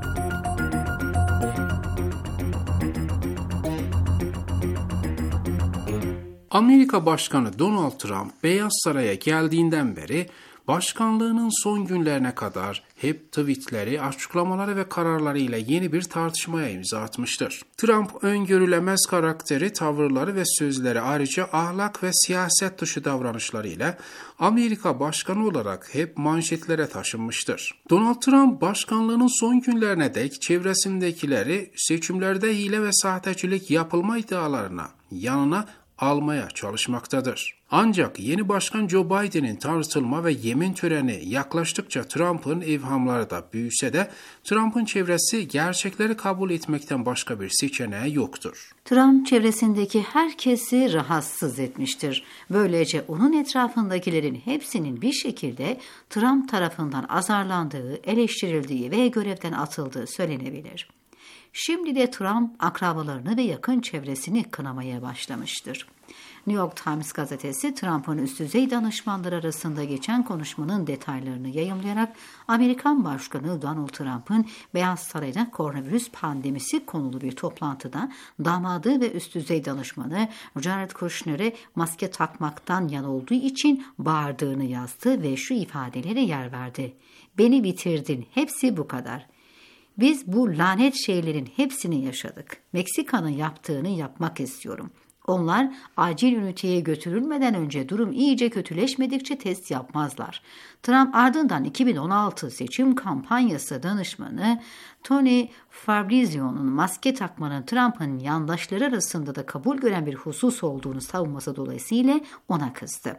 Amerika Başkanı Donald Trump Beyaz Saray'a geldiğinden beri başkanlığının son günlerine kadar hep tweetleri, açıklamaları ve kararlarıyla yeni bir tartışmaya imza atmıştır. Trump öngörülemez karakteri, tavırları ve sözleri, ayrıca ahlak ve siyaset dışı davranışlarıyla Amerika Başkanı olarak hep manşetlere taşınmıştır. Donald Trump başkanlığının son günlerine dek çevresindekileri seçimlerde hile ve sahtecilik yapılma iddialarına yanına almaya çalışmaktadır. Ancak yeni başkan Joe Biden'in tartılma ve yemin töreni yaklaştıkça Trump'ın evhamları da büyüse de Trump'ın çevresi gerçekleri kabul etmekten başka bir seçeneği yoktur. Trump çevresindeki herkesi rahatsız etmiştir. Böylece onun etrafındakilerin hepsinin bir şekilde Trump tarafından azarlandığı, eleştirildiği ve görevden atıldığı söylenebilir. Şimdi de Trump akrabalarını ve yakın çevresini kınamaya başlamıştır. New York Times gazetesi Trump'ın üst düzey danışmanları arasında geçen konuşmanın detaylarını yayımlayarak Amerikan Başkanı Donald Trump'ın Beyaz Saray'da koronavirüs pandemisi konulu bir toplantıda damadı ve üst düzey danışmanı Jared Kushner'e maske takmaktan yana olduğu için bağırdığını yazdı ve şu ifadelere yer verdi. "Beni bitirdin, hepsi bu kadar. Biz bu lanet şeylerin hepsini yaşadık. Meksika'nın yaptığını yapmak istiyorum. Onlar acil üniteye götürülmeden önce durum iyice kötüleşmedikçe test yapmazlar." Trump ardından iki bin on altı seçim kampanyası danışmanı Tony Fabrizio'nun maske takmanın Trump'ın yandaşları arasında da kabul gören bir husus olduğunu savunması dolayısıyla ona kızdı.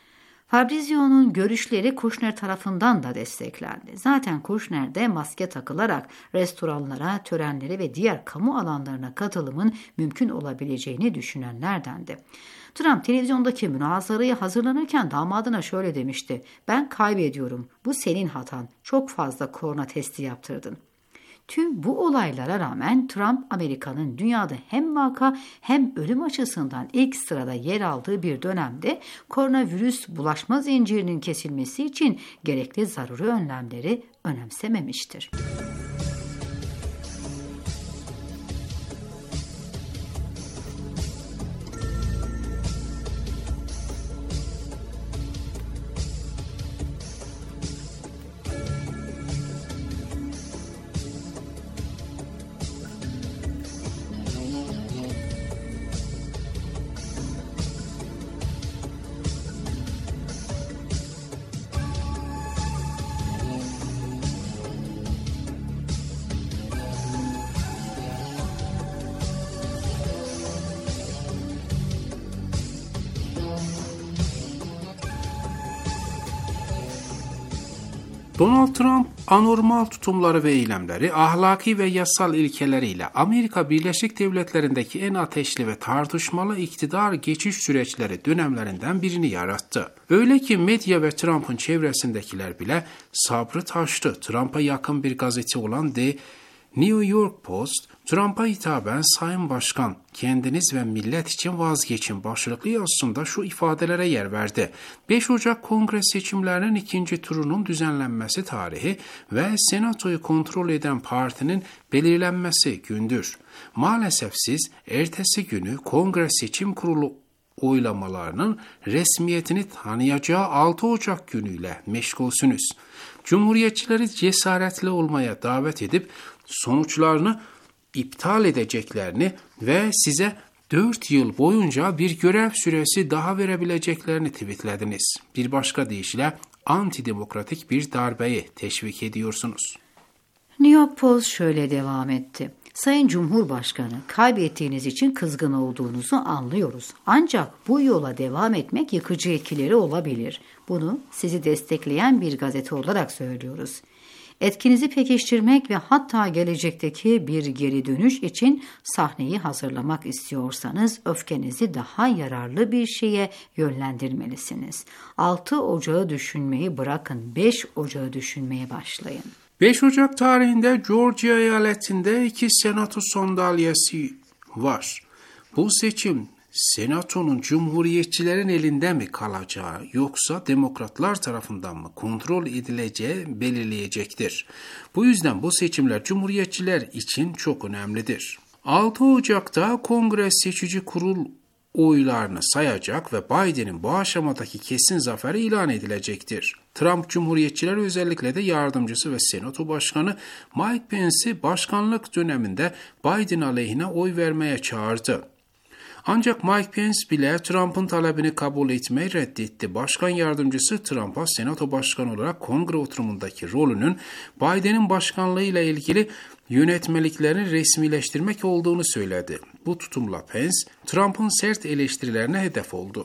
Fabrizio'nun görüşleri Kushner tarafından da desteklendi. Zaten Kushner de maske takılarak restoranlara, törenlere ve diğer kamu alanlarına katılımın mümkün olabileceğini düşünenlerdendi. Trump televizyondaki münazaraya hazırlanırken damadına şöyle demişti: "Ben kaybediyorum. Bu senin hatan. Çok fazla korona testi yaptırdın." Tüm bu olaylara rağmen Trump, Amerika'nın dünyada hem vaka hem ölüm açısından ilk sırada yer aldığı bir dönemde koronavirüs bulaşma zincirinin kesilmesi için gerekli zaruri önlemleri önemsememiştir. Donald Trump anormal tutumları ve eylemleri, ahlaki ve yasal ilkeleriyle Amerika Birleşik Devletleri'ndeki en ateşli ve tartışmalı iktidar geçiş süreçleri dönemlerinden birini yarattı. Öyle ki medya ve Trump'ın çevresindekiler bile sabrı taştı. Trump'a yakın bir gazete olan The New York Post, Trump'a hitaben "Sayın Başkan, kendiniz ve millet için vazgeçin" başlıklı yazısında şu ifadelere yer verdi. beş Ocak Kongre seçimlerinin ikinci turunun düzenlenmesi tarihi ve Senatoyu kontrol eden partinin belirlenmesi gündür. Maalesef siz ertesi günü Kongre Seçim Kurulu oylamalarının resmiyetini tanıyacağı altı Ocak günüyle meşgulsünüz. Cumhuriyetçileri cesaretli olmaya davet edip sonuçlarını iptal edeceklerini ve size dört yıl boyunca bir görev süresi daha verebileceklerini tweetlediniz. Bir başka deyişle antidemokratik bir darbeyi teşvik ediyorsunuz. New York Post şöyle devam etti. "Sayın Cumhurbaşkanı, kaybettiğiniz için kızgın olduğunuzu anlıyoruz. Ancak bu yola devam etmek yıkıcı etkileri olabilir. Bunu sizi destekleyen bir gazete olarak söylüyoruz. Etkinizi pekiştirmek ve hatta gelecekteki bir geri dönüş için sahneyi hazırlamak istiyorsanız öfkenizi daha yararlı bir şeye yönlendirmelisiniz. altı Ocağı düşünmeyi bırakın, beş Ocağı düşünmeye başlayın." beş Ocak tarihinde Georgia eyaletinde iki senato sandalyesi var. Bu seçim senatonun cumhuriyetçilerin elinde mi kalacağı yoksa demokratlar tarafından mı kontrol edileceği belirleyecektir. Bu yüzden bu seçimler cumhuriyetçiler için çok önemlidir. altı Ocak'ta Kongre Seçici Kurul oylarını sayacak ve Biden'in bu aşamadaki kesin zaferi ilan edilecektir. Trump, Cumhuriyetçiler özellikle de yardımcısı ve Senato Başkanı Mike Pence'i başkanlık döneminde Biden aleyhine oy vermeye çağırdı. Ancak Mike Pence bile Trump'ın talebini kabul etmeyi reddetti. Başkan yardımcısı Trump'a Senato Başkanı olarak Kongre oturumundaki rolünün Biden'in başkanlığıyla ilgili yönetmeliklerini resmileştirmek olduğunu söyledi. Bu tutumla Pence, Trump'ın sert eleştirilerine hedef oldu.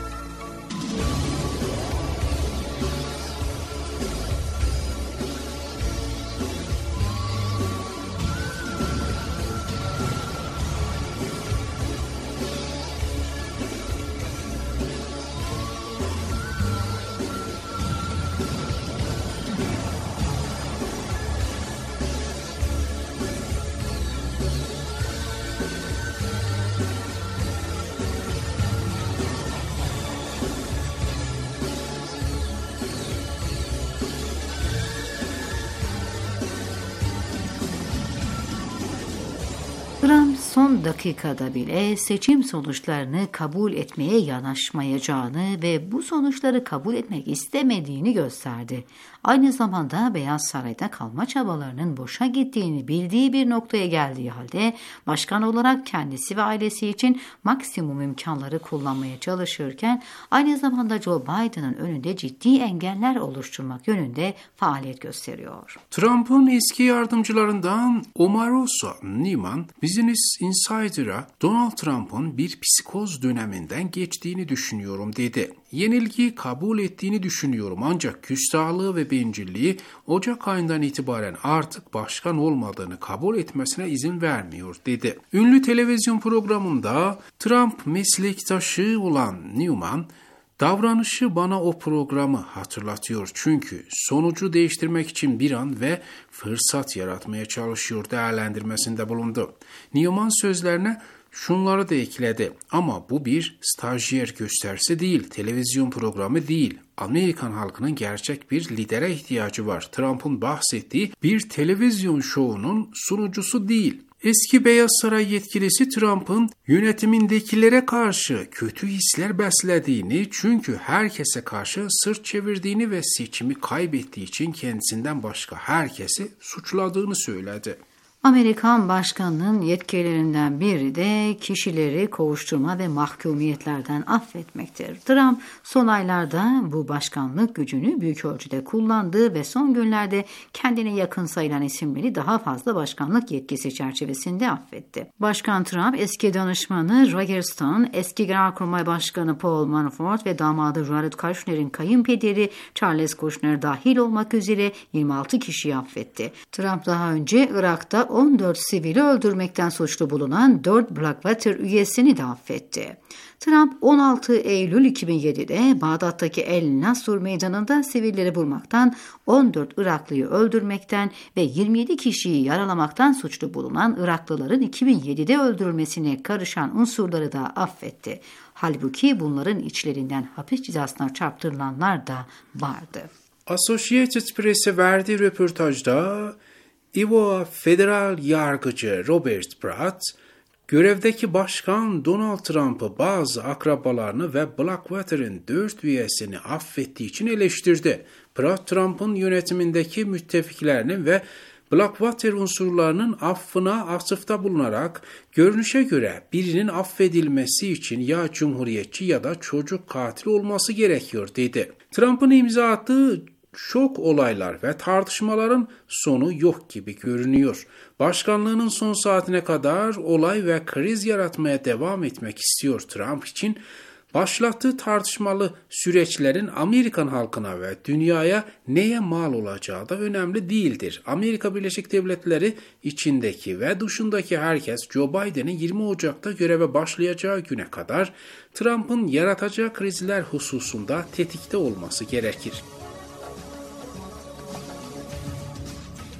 Trump son dakikada bile seçim sonuçlarını kabul etmeye yanaşmayacağını ve bu sonuçları kabul etmek istemediğini gösterdi. Aynı zamanda Beyaz Saray'da kalma çabalarının boşa gittiğini bildiği bir noktaya geldiği halde başkan olarak kendisi ve ailesi için maksimum imkanları kullanmaya çalışırken aynı zamanda Joe Biden'ın önünde ciddi engeller oluşturmak yönünde faaliyet gösteriyor. Trump'ın eski yardımcılarından Omarosa Neiman, Business Insider'a Donald Trump'ın bir psikoz döneminden geçtiğini düşünüyorum dedi. Yenilgiyi kabul ettiğini düşünüyorum ancak küstahlığı ve bencilliği Ocak ayından itibaren artık başkan olmadığını kabul etmesine izin vermiyor dedi. Ünlü televizyon programında Trump meslektaşı olan Newman, davranışı bana o programı hatırlatıyor çünkü sonucu değiştirmek için bir an ve fırsat yaratmaya çalışıyor değerlendirmesinde bulundu. Newman sözlerine şunları da ekledi. Ama bu bir stajyer gösterisi değil, televizyon programı değil. Amerikan halkının gerçek bir lidere ihtiyacı var. Trump'ın bahsettiği bir televizyon şovunun sunucusu değil. Eski Beyaz Saray yetkilisi Trump'ın yönetimindekilere karşı kötü hisler beslediğini, çünkü herkese karşı sırt çevirdiğini ve seçimi kaybettiği için kendisinden başka herkesi suçladığını söyledi. Amerikan başkanının yetkilerinden biri de kişileri kovuşturma ve mahkumiyetlerden affetmektir. Trump son aylarda bu başkanlık gücünü büyük ölçüde kullandı ve son günlerde kendine yakın sayılan isimleri daha fazla başkanlık yetkisi çerçevesinde affetti. Başkan Trump eski danışmanı Roger Stone, eski Genelkurmay Başkanı Paul Manafort ve damadı Jared Kushner'in kayınpederi Charles Kushner dahil olmak üzere yirmi altı kişiyi affetti. Trump daha önce Irak'ta on dört sivili öldürmekten suçlu bulunan dört Blackwater üyesini de affetti. Trump on altı Eylül iki bin yedi'de Bağdat'taki El Nasr meydanında sivilleri vurmaktan, on dört Iraklıyı öldürmekten ve yirmi yedi kişiyi yaralamaktan suçlu bulunan Iraklıların iki bin yedi'de öldürülmesine karışan unsurları da affetti. Halbuki bunların içlerinden hapis cezasına çarptırılanlar da vardı. Associated Press'e verdiği röportajda Iowa Federal Yargıcı Robert Bratt, görevdeki başkan Donald Trump'ı, bazı akrabalarını ve Blackwater'ın dört üyesini affettiği için eleştirdi. Bratt, Trump'ın yönetimindeki müttefiklerinin ve Blackwater unsurlarının affına atıfta bulunarak, görünüşe göre birinin affedilmesi için ya cumhuriyetçi ya da çocuk katili olması gerekiyor dedi. Trump'ın imza attığı şok olaylar ve tartışmaların sonu yok gibi görünüyor. Başkanlığının son saatine kadar olay ve kriz yaratmaya devam etmek istiyor. Trump için başlattığı tartışmalı süreçlerin Amerikan halkına ve dünyaya neye mal olacağı da önemli değildir. Amerika Birleşik Devletleri içindeki ve dışındaki herkes Joe Biden'in yirmi Ocak'ta göreve başlayacağı güne kadar Trump'ın yaratacağı krizler hususunda tetikte olması gerekir.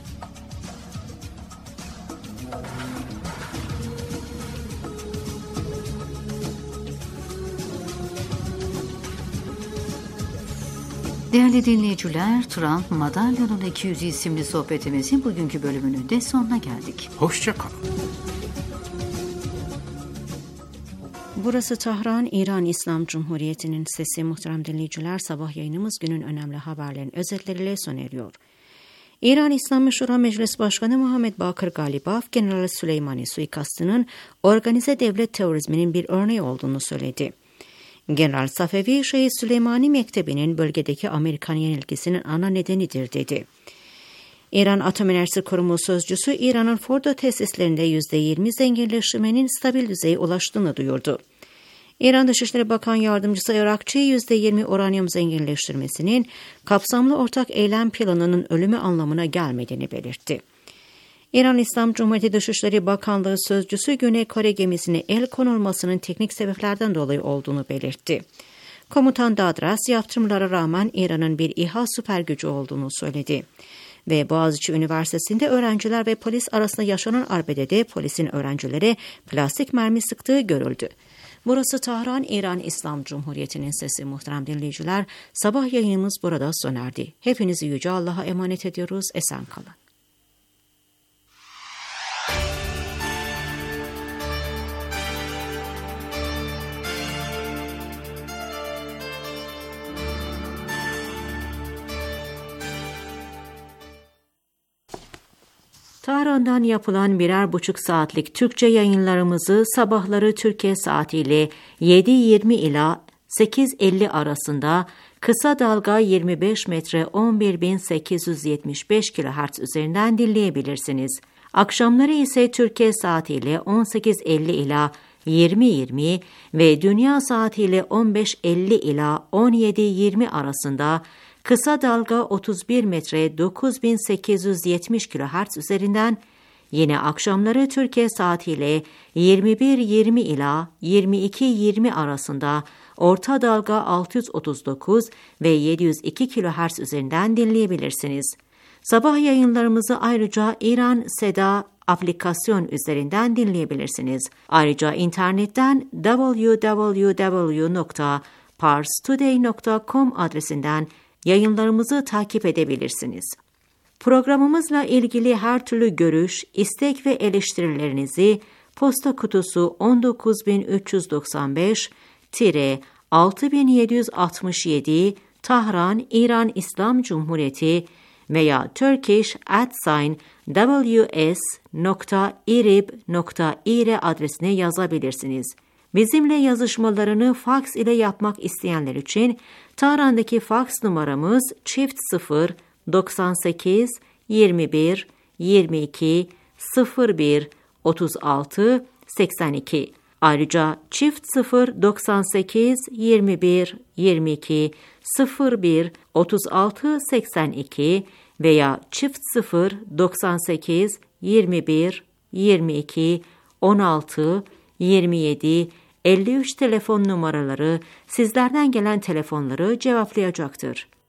Değerli dinleyiciler, Trump Madalyonun iki yüzü isimli sohbetimizin bugünkü bölümünün de sonuna geldik. Hoşça kalın. Burası Tahran, İran İslam Cumhuriyeti'nin sesi. Muhterem dinleyiciler, sabah yayınımız günün önemli haberlerin özetleriyle sona eriyor. İran İslam Şura Meclis Başkanı Muhammed Bakır Galibaf, General Süleymani suikastının organize devlet terörizminin bir örneği olduğunu söyledi. General Safevi, Şehit Süleymani Mektebi'nin bölgedeki Amerikan yenilgisinin ana nedenidir dedi. İran Atom Enerjisi Kurumu sözcüsü, İran'ın Fordo tesislerinde yüzde yirmi zenginleştirmenin stabil düzeye ulaştığını duyurdu. İran Dışişleri Bakan Yardımcısı Irakçı, yüzde yirmi uranyum zenginleştirmesinin kapsamlı ortak eylem planının ölümü anlamına gelmediğini belirtti. İran İslam Cumhuriyeti Dışişleri Bakanlığı sözcüsü, Güney Kore gemisine el konulmasının teknik sebeplerden dolayı olduğunu belirtti. Komutan Dadras, yaptırımlara rağmen İran'ın bir İHA süper gücü olduğunu söyledi. Ve Boğaziçi Üniversitesi'nde öğrenciler ve polis arasında yaşanan arbedede polisin öğrencilere plastik mermi sıktığı görüldü. Burası Tahran, İran İslam Cumhuriyeti'nin sesi. Muhterem dinleyiciler, sabah yayınımız burada sona erdi. Hepinizi Yüce Allah'a emanet ediyoruz. Esen kalın. Tahran'dan yapılan birer buçuk saatlik Türkçe yayınlarımızı sabahları Türkiye saatiyle yedi yirmi ila sekiz elli arasında kısa dalga yirmi beş metre on bir bin sekiz yüz yetmiş beş kilohertz üzerinden dinleyebilirsiniz. Akşamları ise Türkiye saatiyle on sekiz elli ila yirmi yirmi ve dünya saatiyle on beş elli ila on yedi yirmi arasında kısa dalga otuz bir metre dokuz bin sekiz yüz yetmiş kilohertz üzerinden, yine akşamları Türkiye saatiyle yirmi bir yirmi ila yirmi iki yirmi arasında orta dalga altı yüz otuz dokuz ve yedi yüz iki kilohertz üzerinden dinleyebilirsiniz. Sabah yayınlarımızı ayrıca İran Seda aplikasyon üzerinden dinleyebilirsiniz. Ayrıca internetten double-u double-u double-u nokta pars today nokta com adresinden yayınlarımızı takip edebilirsiniz. Programımızla ilgili her türlü görüş, istek ve eleştirilerinizi posta kutusu on dokuz bin üç yüz doksan beş altı bin yedi yüz altmış yedi Tahran, İran İslam Cumhuriyeti veya turkish at sign ws nokta irib nokta ir adresine yazabilirsiniz. Bizimle yazışmalarını faks ile yapmak isteyenler için Tahran'daki faks numaramız çift sıfır doksan sekiz yirmi bir yirmi iki sıfır bir otuz altı seksen iki. Ayrıca çift sıfır doksan sekiz yirmi bir yirmi iki sıfır bir otuz altı seksen iki veya çift sıfır doksan sekiz yirmi bir yirmi iki on altı yirmi yedi elli üç telefon numaraları sizlerden gelen telefonları cevaplayacaktır.